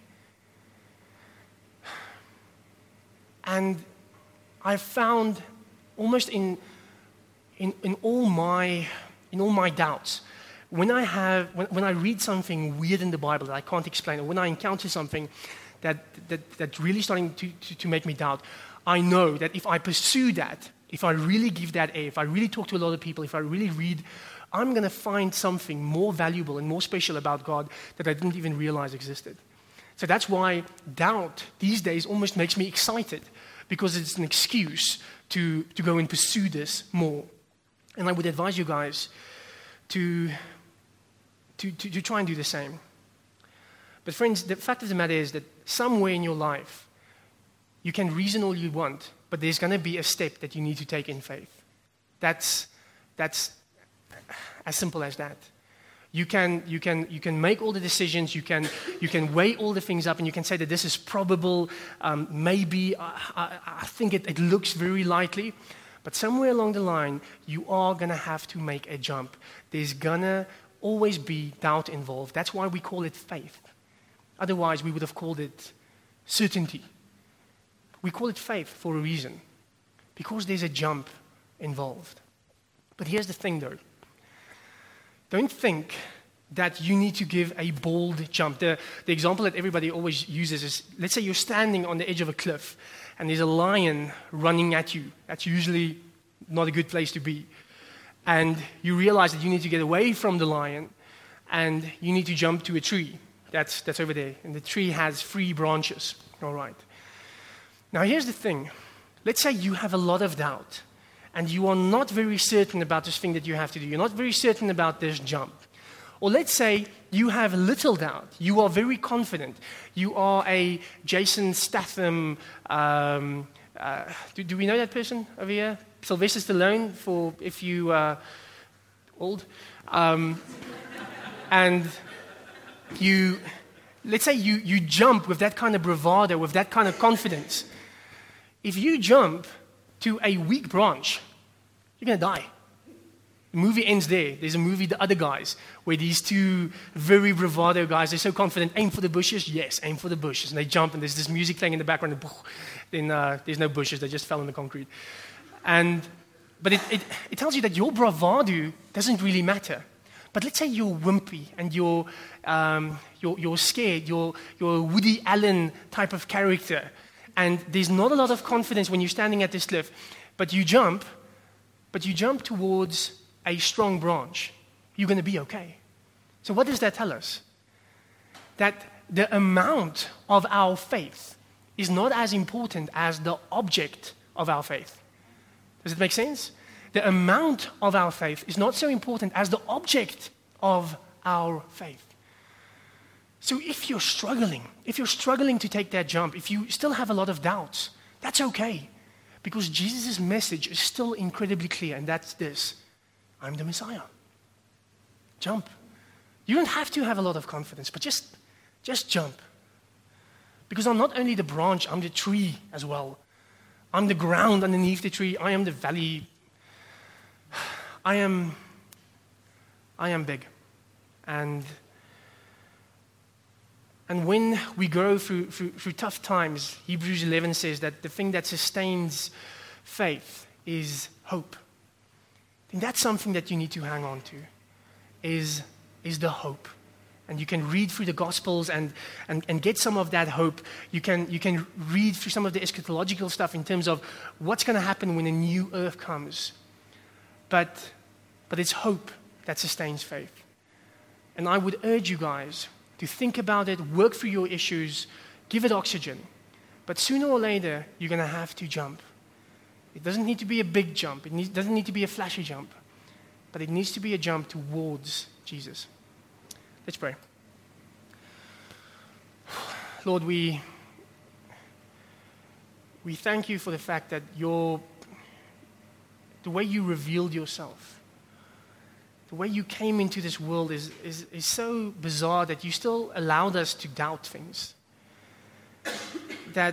And I've found almost in all my doubts, when I read something weird in the Bible that I can't explain, or when I encounter something that's really starting to make me doubt, I know that if I pursue that, if I really give that air, if I really talk to a lot of people, if I really read, I'm going to find something more valuable and more special about God that I didn't even realize existed. So that's why doubt these days almost makes me excited, because it's an excuse to go and pursue this more. And I would advise you guys to try and do the same. But friends, the fact of the matter is that somewhere in your life, you can reason all you want, but there's going to be a step that you need to take in faith. That's as simple as that. You can make all the decisions, you can weigh all the things up, and you can say that this is probable, maybe, I think it looks very likely. But somewhere along the line, you are going to have to make a jump. There's going to always be doubt involved. That's why we call it faith. Otherwise, we would have called it certainty. We call it faith for a reason, because there's a jump involved. But here's the thing, though. Don't think that you need to give a bold jump. The example that everybody always uses is, let's say you're standing on the edge of a cliff, and there's a lion running at you. That's usually not a good place to be. And you realize that you need to get away from the lion, and you need to jump to a tree. That's over there. And the tree has 3 branches. All right. Now, here's the thing. Let's say you have a lot of doubt, and you are not very certain about this thing that you have to do. You're not very certain about this jump. Or let's say you have little doubt. You are very confident. You are a Jason Statham. Do we know that person over here? Sylvester Stallone, for if you are old. And let's say you jump with that kind of bravado, with that kind of confidence. If you jump to a weak branch, you're going to die. The movie ends there. There's a movie, The Other Guys, where these 2 very bravado guys, they're so confident, aim for the bushes? Yes, aim for the bushes. And they jump, and there's this music playing in the background, and then there's no bushes, they just fell in the concrete. But it tells you that your bravado doesn't really matter. But let's say you're wimpy and you're scared, you're a Woody Allen type of character, and there's not a lot of confidence when you're standing at this cliff, but you jump towards a strong branch. You're going to be okay. So what does that tell us? That the amount of our faith is not as important as the object of our faith. Does it make sense? The amount of our faith is not so important as the object of our faith. So if you're struggling to take that jump, if you still have a lot of doubts, that's okay. Because Jesus' message is still incredibly clear, and that's this: I'm the Messiah. Jump. You don't have to have a lot of confidence, but just jump. Because I'm not only the branch, I'm the tree as well. I'm the ground underneath the tree. I am the valley. I am big. And when we go through tough times, Hebrews 11 says that the thing that sustains faith is hope. And that's something that you need to hang on to, is the hope. And you can read through the Gospels and get some of that hope. You can read through some of the eschatological stuff in terms of what's going to happen when a new earth comes. But it's hope that sustains faith. And I would urge you guys to think about it, work through your issues, give it oxygen. But sooner or later, you're going to have to jump. It doesn't need to be a big jump. It doesn't need to be a flashy jump. But it needs to be a jump towards Jesus. Let's pray. Lord, we thank you for the fact that the way you revealed yourself, the way you came into this world is so bizarre that you still allowed us to doubt things. That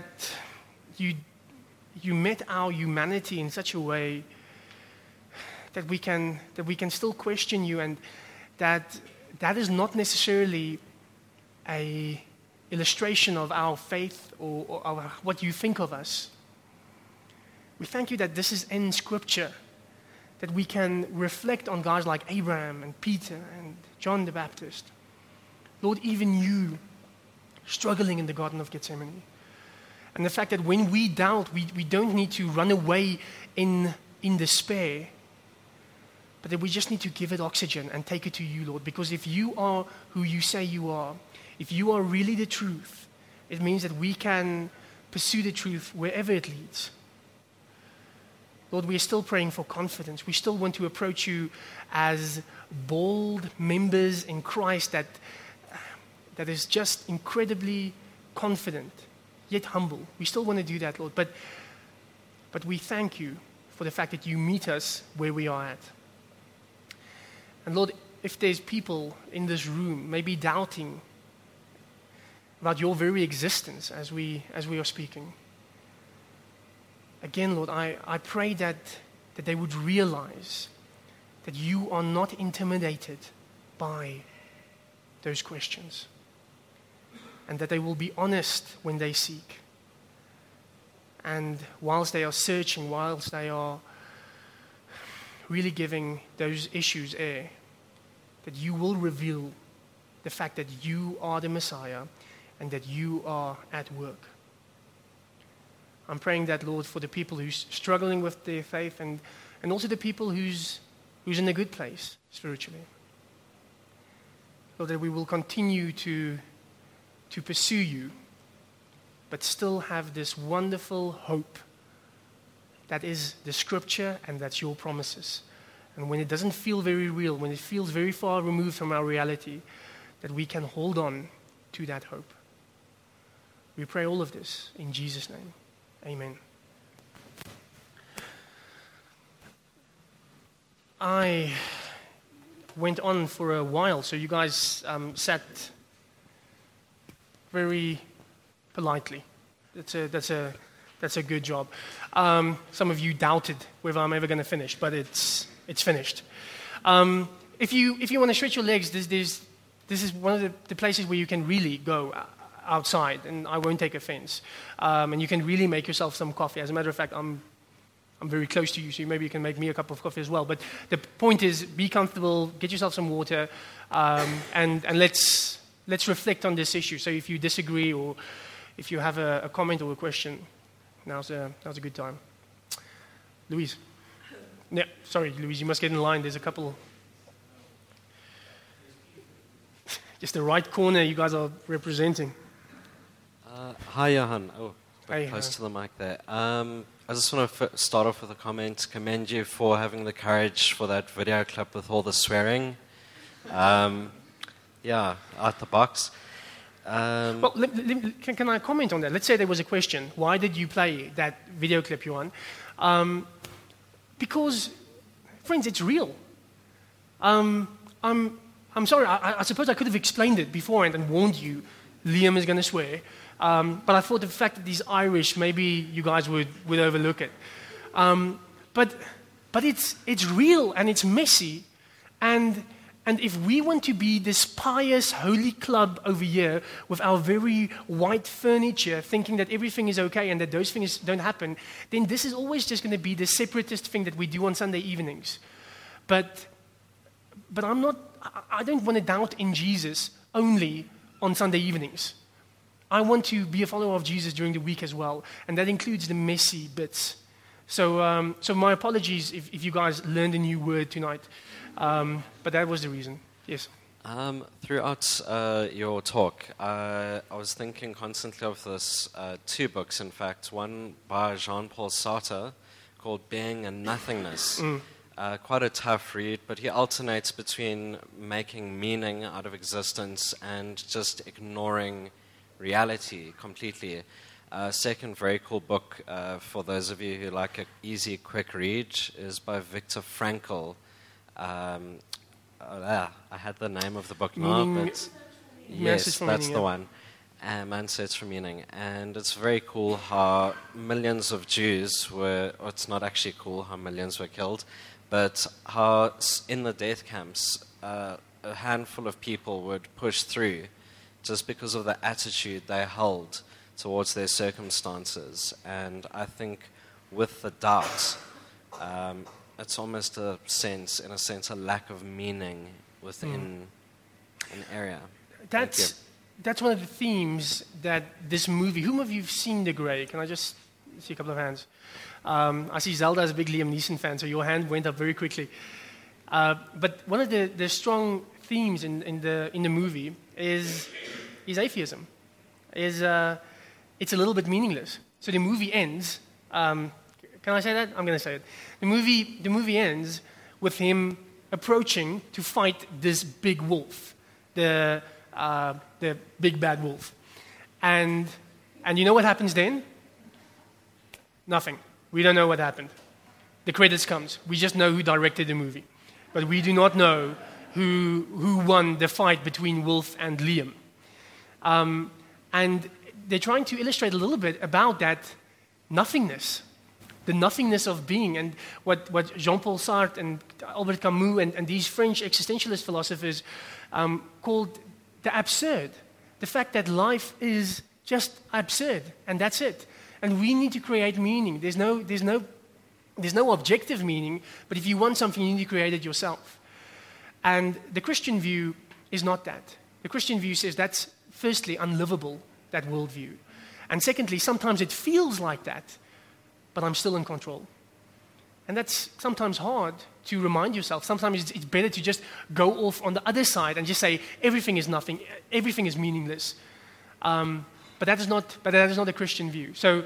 you met our humanity in such a way that we can still question you, and that is not necessarily an illustration of our faith or what you think of us. We thank you that this is in Scripture, that we can reflect on guys like Abraham and Peter and John the Baptist. Lord, even you struggling in the Garden of Gethsemane. And the fact that when we doubt, we don't need to run away in despair, but that we just need to give it oxygen and take it to you, Lord. Because if you are who you say you are, if you are really the truth, it means that we can pursue the truth wherever it leads. Lord, we are still praying for confidence. We still want to approach you as bold members in Christ that is just incredibly confident, yet humble. We still want to do that, Lord. But we thank you for the fact that you meet us where we are at. And Lord, if there's people in this room maybe doubting about your very existence as we are speaking, again, Lord, I pray that they would realize that you are not intimidated by those questions, and that they will be honest when they seek. And whilst they are searching, whilst they are really giving those issues air, that you will reveal the fact that you are the Messiah and that you are at work. I'm praying that, Lord, for the people who's struggling with their faith and also the people who's in a good place spiritually. Lord, that we will continue to pursue you, but still have this wonderful hope that is the Scripture and that's your promises. And when it doesn't feel very real, when it feels very far removed from our reality, that we can hold on to that hope. We pray all of this in Jesus' name. Amen. I went on for a while, so you guys sat very politely. That's a good job. Some of you doubted whether I'm ever going to finish, but it's finished. If you want to stretch your legs, this is one of the places where you can really go outside, and I won't take offense. And you can really make yourself some coffee. As a matter of fact, I'm I'm very close to you, so maybe you can make me a cup of coffee as well. But the point is, be comfortable, get yourself some water, and let's reflect on this issue. So if you disagree or if you have a comment or a question, now's a good time. Louise. No, sorry, Louise, you must get in line. There's a couple. Just the right corner you guys are representing. Hi, Johan. Oh, Hey, close to the mic there. I just want to start off with a comment. Commend you for having the courage for that video clip with all the swearing. Yeah, out the box. Well, can I comment on that? Let's say there was a question. Why did you play that video clip, Johan? Because, friends, it's real. I'm sorry. I suppose I could have explained it beforehand and warned you. Liam is going to swear. But I thought the fact that he's Irish, maybe you guys would overlook it. But it's real and it's messy. And if we want to be this pious, holy club over here with our very white furniture, thinking that everything is okay and that those things don't happen, then this is always just going to be the separatist thing that we do on Sunday evenings. But I don't want to doubt in Jesus only on Sunday evenings. I want to be a follower of Jesus during the week as well, and that includes the messy bits. So my apologies if you guys learned a new word tonight, but that was the reason. Yes. Throughout your talk, I was thinking constantly of this two books, in fact. One by Jean-Paul Sartre called Being and Nothingness. Quite a tough read, but he alternates between making meaning out of existence and just ignoring reality completely. Second very cool book for those of you who like an easy, quick read is by Viktor Frankl. I had the name of the book now, but yes, that's the one. Man's Search for Meaning. And it's very cool how millions of Jews were, or it's not actually cool how millions were killed, but how in the death camps a handful of people would push through just because of the attitude they held towards their circumstances. And I think with the doubt, it's almost in a sense, a lack of meaning within an area. That's one of the themes that this movie, whom of you have seen The Grey? Can I just see a couple of hands? I see Zelda is a big Liam Neeson fan, so your hand went up very quickly. But one of the strong themes in the movie is atheism. It's a little bit meaningless. So the movie ends. Can I say that? I'm going to say it. The movie ends with him approaching to fight this big wolf, the big bad wolf, and you know what happens then? Nothing. We don't know what happened. The credits comes. We just know who directed the movie, but we do not know who won the fight between Wolf and Liam. And they're trying to illustrate a little bit about that nothingness, the nothingness of being, and what Jean-Paul Sartre and Albert Camus and these French existentialist philosophers called the absurd, the fact that life is just absurd, and that's it. And we need to create meaning. There's no objective meaning, but if you want something, you need to create it yourself. And the Christian view is not that. The Christian view says that's, firstly, unlivable, that worldview. And secondly, sometimes it feels like that, but I'm still in control. And that's sometimes hard to remind yourself. Sometimes it's better to just go off on the other side and just say, everything is nothing, everything is meaningless. But that is not a Christian view. So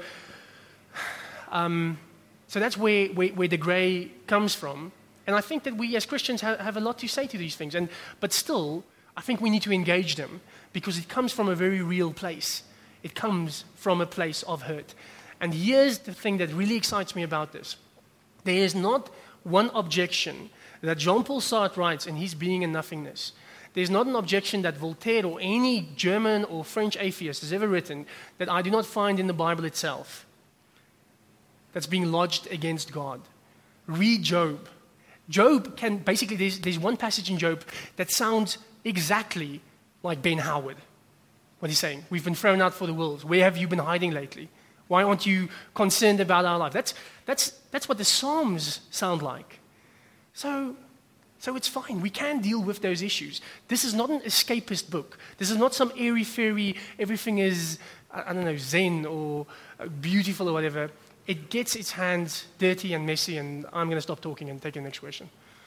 that's where the grey comes from. And I think that we as Christians have a lot to say to these things. But still, I think we need to engage them because it comes from a very real place. It comes from a place of hurt. And here's the thing that really excites me about this. There is not one objection that Jean-Paul Sartre writes in his Being and Nothingness. There's not an objection that Voltaire or any German or French atheist has ever written that I do not find in the Bible itself that's being lodged against God. Read Job. Job can basically, there's one passage in Job that sounds exactly like Ben Howard. What he's saying, we've been thrown out for the wolves. Where have you been hiding lately? Why aren't you concerned about our life? That's what the Psalms sound like. So it's fine. We can deal with those issues. This is not an escapist book. This is not some airy-fairy, everything is, I don't know, zen or beautiful or whatever. It gets its hands dirty and messy, and I'm going to stop talking and take the next question.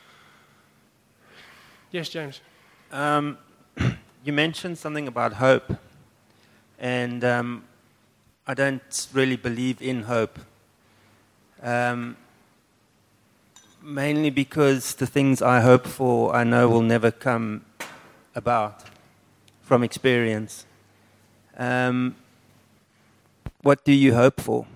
Yes, James? You mentioned something about hope, and I don't really believe in hope. Mainly because the things I hope for, I know will never come about from experience. What do you hope for?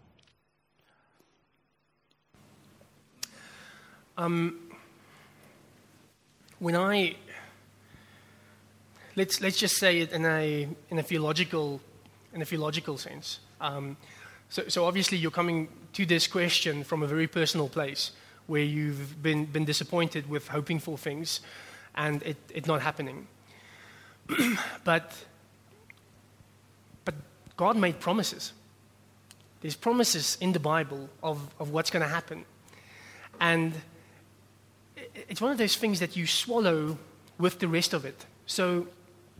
Let's just say it in a theological sense. So obviously you're coming to this question from a very personal place, where you've been disappointed with hoping for things, and it not happening. But God made promises. There's promises in the Bible of what's going to happen, and it's one of those things that you swallow with the rest of it. So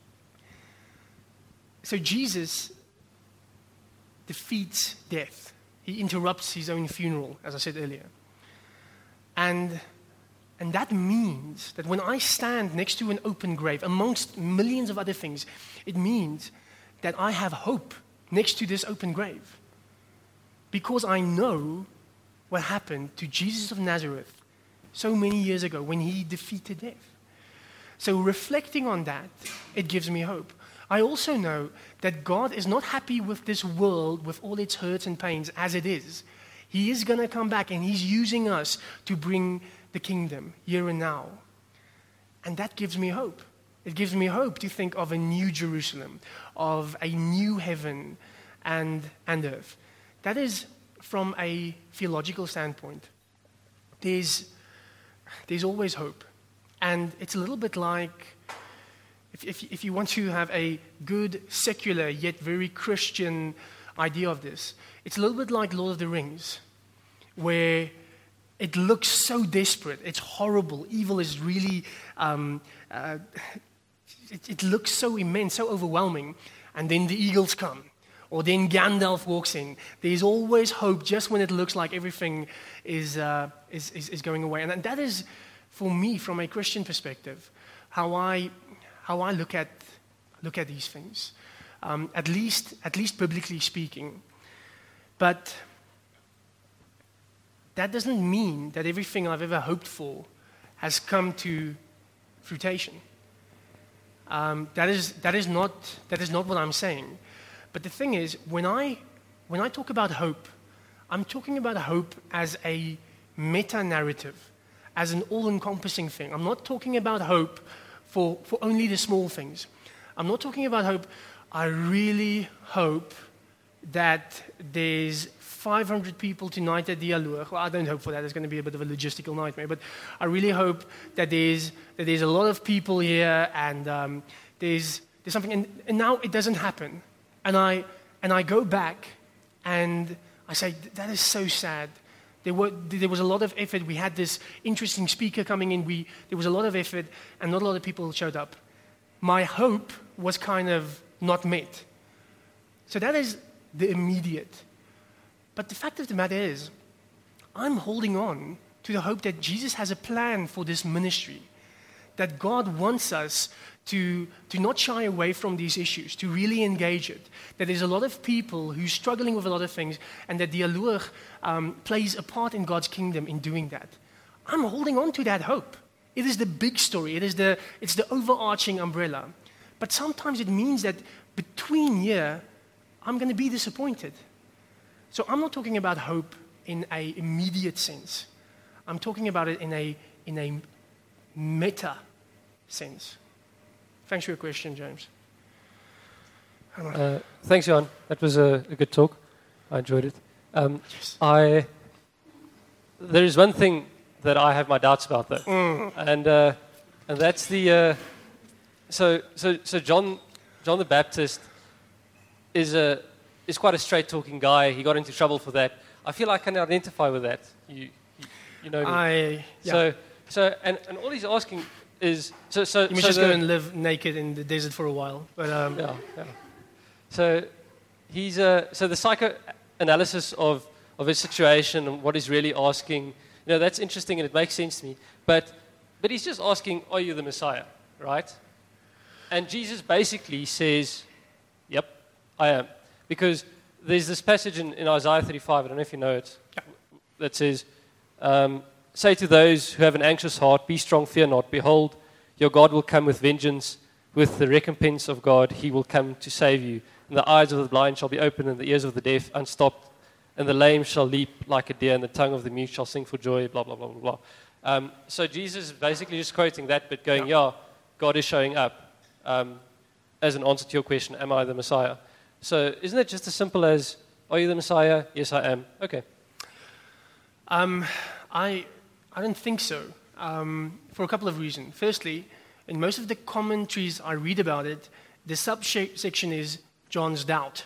Jesus defeats death. He interrupts his own funeral, as I said earlier. And that means that when I stand next to an open grave, amongst millions of other things, it means that I have hope next to this open grave. Because I know what happened to Jesus of Nazareth so many years ago when he defeated death. So reflecting on that, it gives me hope. I also know that God is not happy with this world, with all its hurts and pains as it is. He is going to come back, and he's using us to bring the kingdom here and now. And that gives me hope. It gives me hope to think of a new Jerusalem, of a new heaven and earth. That is from a theological standpoint. There's always hope. And it's a little bit like, if you want to have a good, secular, yet very Christian idea of this, it's a little bit like Lord of the Rings, where it looks so desperate, it's horrible, evil is really, it looks so immense, so overwhelming, and then the eagles come, or then Gandalf walks in. There's always hope just when it looks like everything is going away. And that is, for me, from a Christian perspective, how I look at these things, at least biblically speaking. But that doesn't mean that everything I've ever hoped for has come to fruition. That is not what I'm saying. But the thing is, when I talk about hope, I'm talking about hope as a meta-narrative, as an all-encompassing thing. I'm not talking about hope for only the small things. I'm not talking about hope. I really hope that there's 500 people tonight at Dialoog. Well, I don't hope for that. It's going to be a bit of a logistical nightmare. But I really hope that there's a lot of people here, and there's something. And now it doesn't happen. And I go back and I say, that is so sad. There was a lot of effort. We had this interesting speaker coming in. There was a lot of effort, and not a lot of people showed up. My hope was kind of not met. So that is the immediate. But the fact of the matter is, I'm holding on to the hope that Jesus has a plan for this ministry, that God wants us to not shy away from these issues, to really engage it, that there's a lot of people who are struggling with a lot of things, and that Dialoog plays a part in God's kingdom in doing that. I'm holding on to that hope. It is the big story. It's the overarching umbrella. But sometimes it means that between here, I'm going to be disappointed. So I'm not talking about hope in an immediate sense. I'm talking about it in a meta sense. Thanks for your question, James. Thanks, Johan. That was a good talk. I enjoyed it. Yes. There is one thing that I have my doubts about, though, and that's the so John the Baptist is is quite a straight-talking guy. He got into trouble for that. I feel I can identify with that. You know me. And all he's asking is... You must just go and live naked in the desert for a while. But, yeah. So the psychoanalysis of his situation and what he's really asking, that's interesting and it makes sense to me. But he's just asking, are you the Messiah, right? And Jesus basically says, yep, I am. Because there's this passage in Isaiah 35, I don't know if you know it, that says, say to those who have an anxious heart, be strong, fear not. Behold, your God will come with vengeance. With the recompense of God, he will come to save you. And the eyes of the blind shall be opened, and the ears of the deaf unstopped. And the lame shall leap like a deer, and the tongue of the mute shall sing for joy, blah, blah, blah, blah, blah. So Jesus is basically just quoting that, but going, God is showing up as an answer to your question, am I the Messiah? So isn't it just as simple as, are you the Messiah? Yes, I am. Okay. I don't think so, for a couple of reasons. Firstly, in most of the commentaries I read about it, the subsection is John's doubt.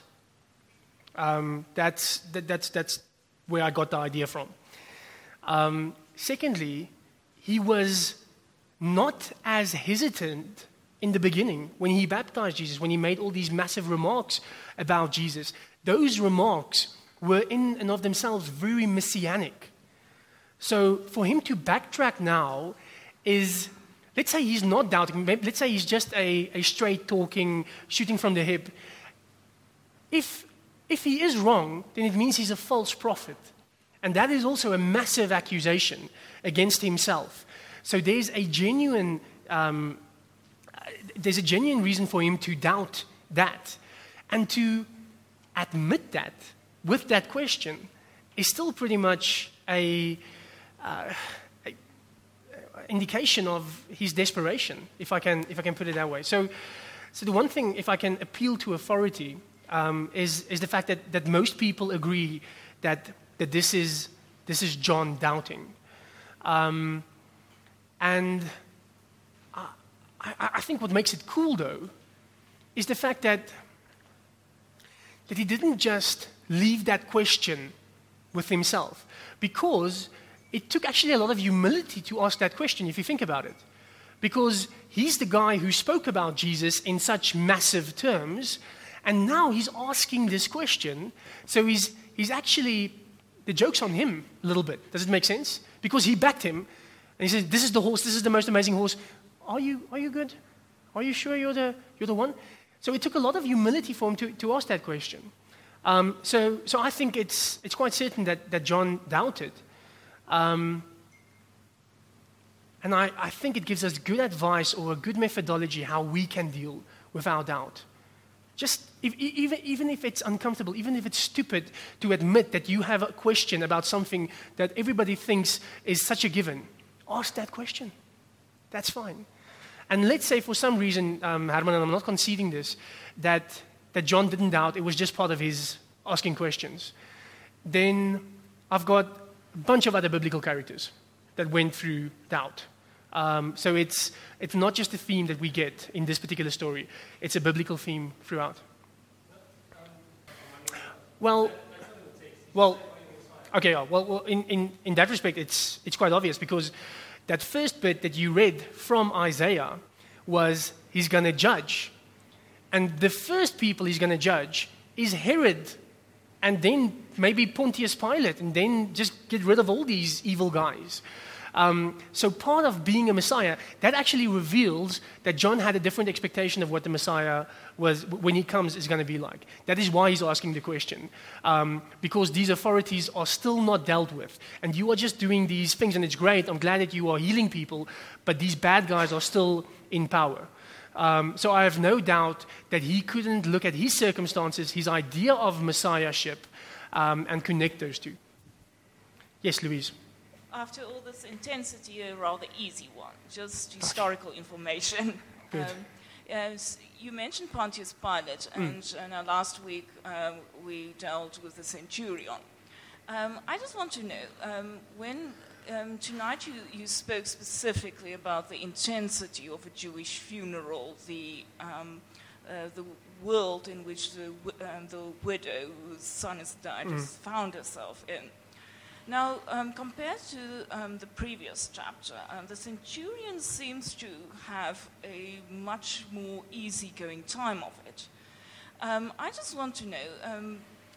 That's where I got the idea from. Secondly, he was not as hesitant in the beginning when he baptized Jesus, when he made all these massive remarks about Jesus. Those remarks were in and of themselves very messianic. So for him to backtrack now is, let's say he's not doubting, let's say he's just a straight talking, shooting from the hip. If he is wrong, then it means he's a false prophet. And that is also a massive accusation against himself. So there's a genuine reason for him to doubt that. And to admit that with that question is still pretty much a indication of his desperation, if I can put it that way. So the one thing, if I can appeal to authority, is the fact that most people agree that this is John doubting, and I think what makes it cool though is the fact that he didn't just leave that question with himself, because it took actually a lot of humility to ask that question, if you think about it. Because he's the guy who spoke about Jesus in such massive terms, and now he's asking this question. So he's actually, the joke's on him a little bit. Does it make sense? Because he backed him, and he said, this is the horse, this is the most amazing horse. Are you good? Are you sure you're the one? So it took a lot of humility for him to ask that question. So I think it's quite certain that John doubted. And I think it gives us good advice or a good methodology how we can deal with our doubt. Just even if it's uncomfortable, even if it's stupid to admit that you have a question about something that everybody thinks is such a given, ask that question. That's fine. And let's say for some reason, Herman, and I'm not conceding this, that John didn't doubt, it was just part of his asking questions. Then I've got a bunch of other biblical characters that went through doubt. So it's not just a theme that we get in this particular story. It's a biblical theme throughout. Well, okay. Well, in that respect, it's quite obvious, because that first bit that you read from Isaiah was he's going to judge. And the first people he's going to judge is Herod, and then maybe Pontius Pilate, and then just get rid of all these evil guys. So part of being a Messiah, that actually reveals that John had a different expectation of what the Messiah was, when he comes, is going to be like. That is why he's asking the question. Because these authorities are still not dealt with. And you are just doing these things, and it's great. I'm glad that you are healing people, but these bad guys are still in power. So I have no doubt that he couldn't look at his circumstances, his idea of messiahship, and connect those two. Yes, Louise? After all this intensity, a rather easy one, just historical information. You mentioned Pontius Pilate, and last week we dealt with the centurion. I just want to know, when tonight you spoke specifically about the intensity of a Jewish funeral, the the world in which the widow whose son has died has found herself in. Now, compared to the previous chapter, the centurion seems to have a much more easygoing time of it. I just want to know,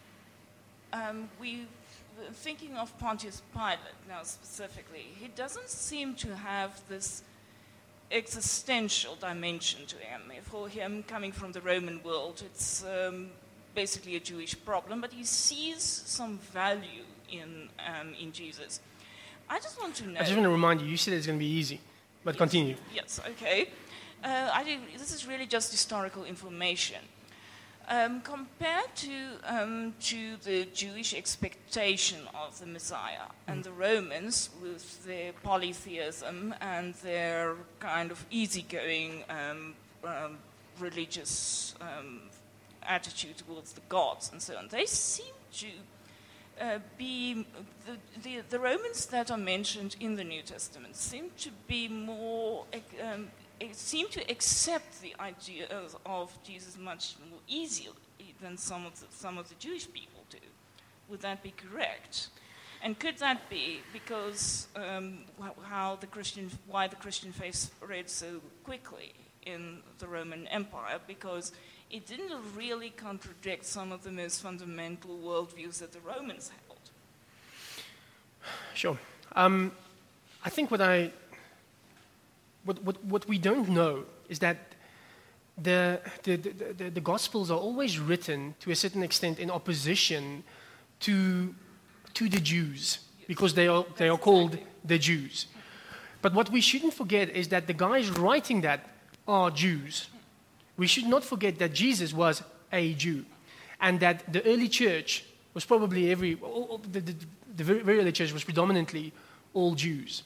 thinking of Pontius Pilate now specifically, he doesn't seem to have this existential dimension to him. For him, coming from the Roman world, it's basically a Jewish problem, but he sees some value in Jesus. I just want to know... I just want to remind you, you said it's going to be easy, but continue. Yes, okay. This is really just historical information. Compared to the Jewish expectation of the Messiah and the Romans with their polytheism and their kind of easygoing religious attitude towards the gods and so on, they seem to be the Romans that are mentioned in the New Testament seem to be more. Seem to accept the idea of Jesus much more easily than some of the Jewish people do. Would that be correct? And could that be because why the Christian faith spread so quickly in the Roman Empire? Because it didn't really contradict some of the most fundamental worldviews that the Romans held. Sure. I think what we don't know is that the Gospels are always written to a certain extent in opposition to the Jews, because they are called the Jews. But what we shouldn't forget is that the guys writing that are Jews. We should not forget that Jesus was a Jew, and that the early church was probably the very early church was predominantly all Jews.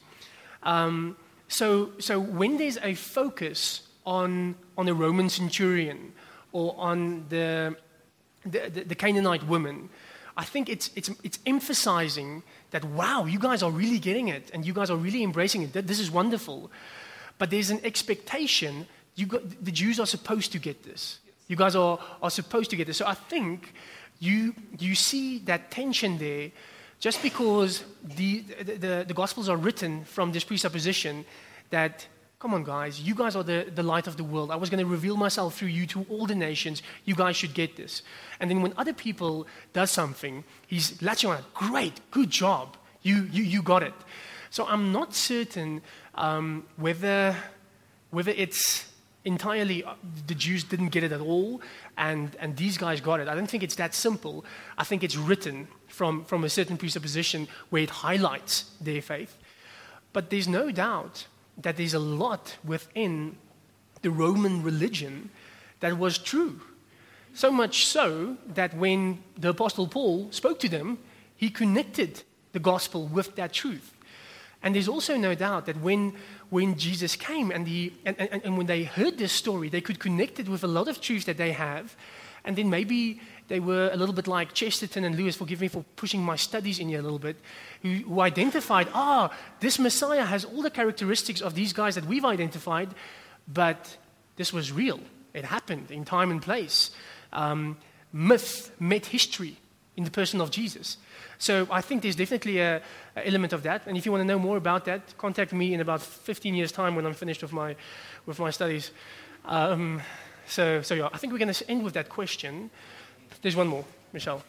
So when there's a focus on a Roman centurion or on the Canaanite woman, I think it's emphasizing that, wow, you guys are really getting it and you guys are really embracing it. This is wonderful. But there's an expectation. The Jews are supposed to get this. You guys are supposed to get this. So I think you see that tension there. Just because the Gospels are written from this presupposition that, come on guys, you guys are the light of the world. I was going to reveal myself through you to all the nations. You guys should get this. And then when other people does something, he's latching on it. Great, good job. You got it. So I'm not certain whether it's entirely the Jews didn't get it at all and these guys got it. I don't think it's that simple. I think it's written from a certain presupposition where it highlights their faith. But there's no doubt that there's a lot within the Roman religion that was true. So much so that when the Apostle Paul spoke to them, he connected the gospel with that truth. And there's also no doubt that when Jesus came and when they heard this story, they could connect it with a lot of truths that they have. And then maybe they were a little bit like Chesterton and Lewis, forgive me for pushing my studies in here a little bit, who identified, this Messiah has all the characteristics of these guys that we've identified, but this was real. It happened in time and place. Myth met history in the person of Jesus. So I think there's definitely an element of that. And if you want to know more about that, contact me in about 15 years' time when I'm finished with my studies. So yeah, I think we're going to end with that question. There's one more, Michelle.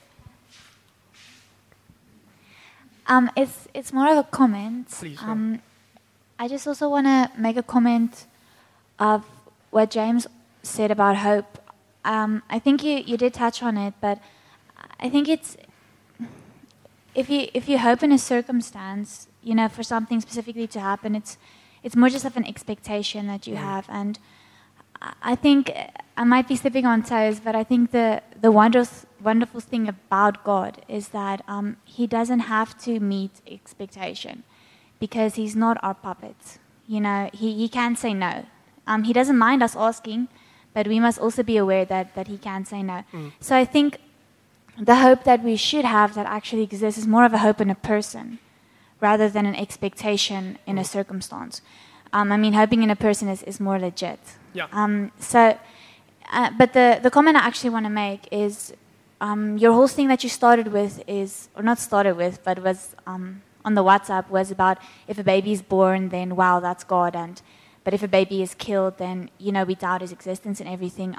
It's more of a comment. Please. I just also want to make a comment of what James said about hope. I think you did touch on it, but I think it's if you hope in a circumstance, for something specifically to happen, it's more just of an expectation that you have. And I think I might be stepping on toes, but I think the wonderful thing about God is that He doesn't have to meet expectation, because He's not our puppet. He can say no. He doesn't mind us asking, but we must also be aware that He can say no. So I think the hope that we should have that actually exists is more of a hope in a person rather than an expectation in a circumstance. Hoping in a person is more legit. Yeah. So but the comment I actually want to make is your whole thing that you started with is, or not started with, but was on the WhatsApp was about if a baby is born, then wow, that's God, but if a baby is killed, then we doubt his existence and everything.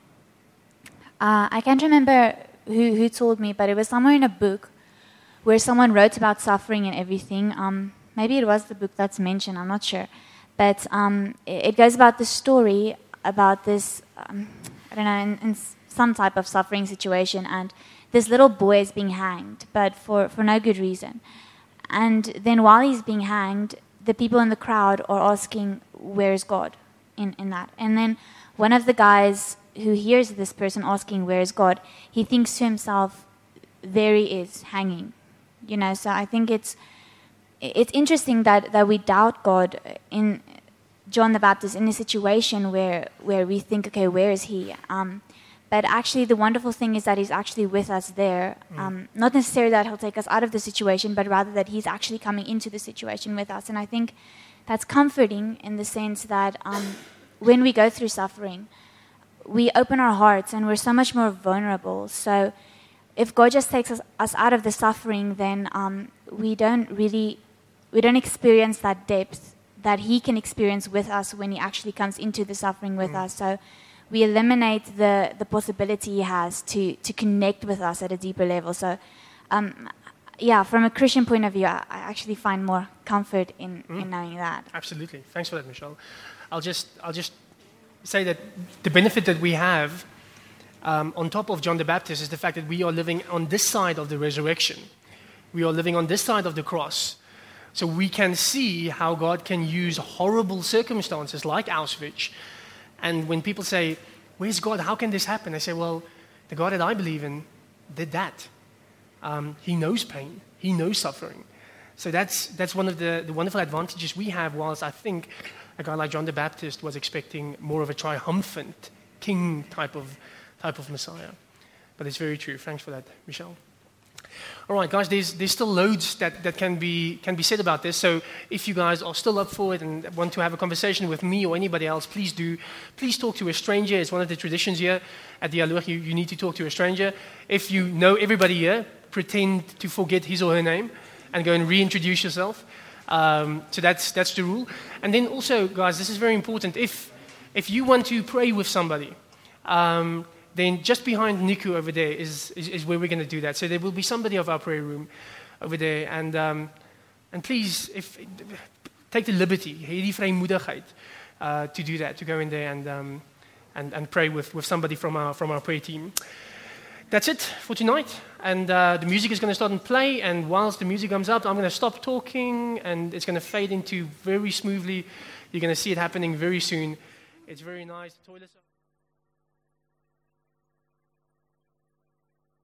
I can't remember who told me, but it was somewhere in a book where someone wrote about suffering and everything. Maybe it was the book that's mentioned, I'm not sure. But it goes about the story about this, I don't know, in some type of suffering situation, and this little boy is being hanged, but for no good reason. And then while he's being hanged, the people in the crowd are asking, where's God in that? And then one of the guys who hears this person asking, where's God, he thinks to himself, there he is, hanging. So I think it's interesting that we doubt God in John the Baptist in a situation where we think, okay, where is he? But actually the wonderful thing is that he's actually with us there. Not necessarily that he'll take us out of the situation, but rather that he's actually coming into the situation with us. And I think that's comforting in the sense that when we go through suffering, we open our hearts and we're so much more vulnerable. So if God just takes us out of the suffering, then we don't experience that depth that he can experience with us when he actually comes into the suffering with us. So we eliminate the possibility he has to connect with us at a deeper level. So from a Christian point of view, I actually find more comfort in knowing that. Absolutely. Thanks for that, Michelle. I'll just say that the benefit that we have on top of John the Baptist is the fact that we are living on this side of the resurrection. We are living on this side of the cross. So we can see how God can use horrible circumstances like Auschwitz. And when people say, where's God? How can this happen? I say, well, the God that I believe in did that. He knows pain. He knows suffering. So that's one of the wonderful advantages we have, whilst I think a guy like John the Baptist was expecting more of a triumphant king type of Messiah. But it's very true. Thanks for that, Michelle. All right, guys, there's still loads that can be said about this. So if you guys are still up for it and want to have a conversation with me or anybody else, please do. Please talk to a stranger. It's one of the traditions here at the Dialoog. You need to talk to a stranger. If you know everybody here, pretend to forget his or her name and go and reintroduce yourself. So that's the rule. And then also, guys, this is very important. If you want to pray with somebody, then just behind Niku over there is where we're going to do that. So there will be somebody of our prayer room over there. And please, take the liberty, hierdie vrymoedigheid, to do that, to go in there and pray with somebody from our prayer team. That's it for tonight. And the music is going to start and play. And whilst the music comes up, I'm going to stop talking, and it's going to fade into very smoothly. You're going to see it happening very soon. It's very nice. The toilets are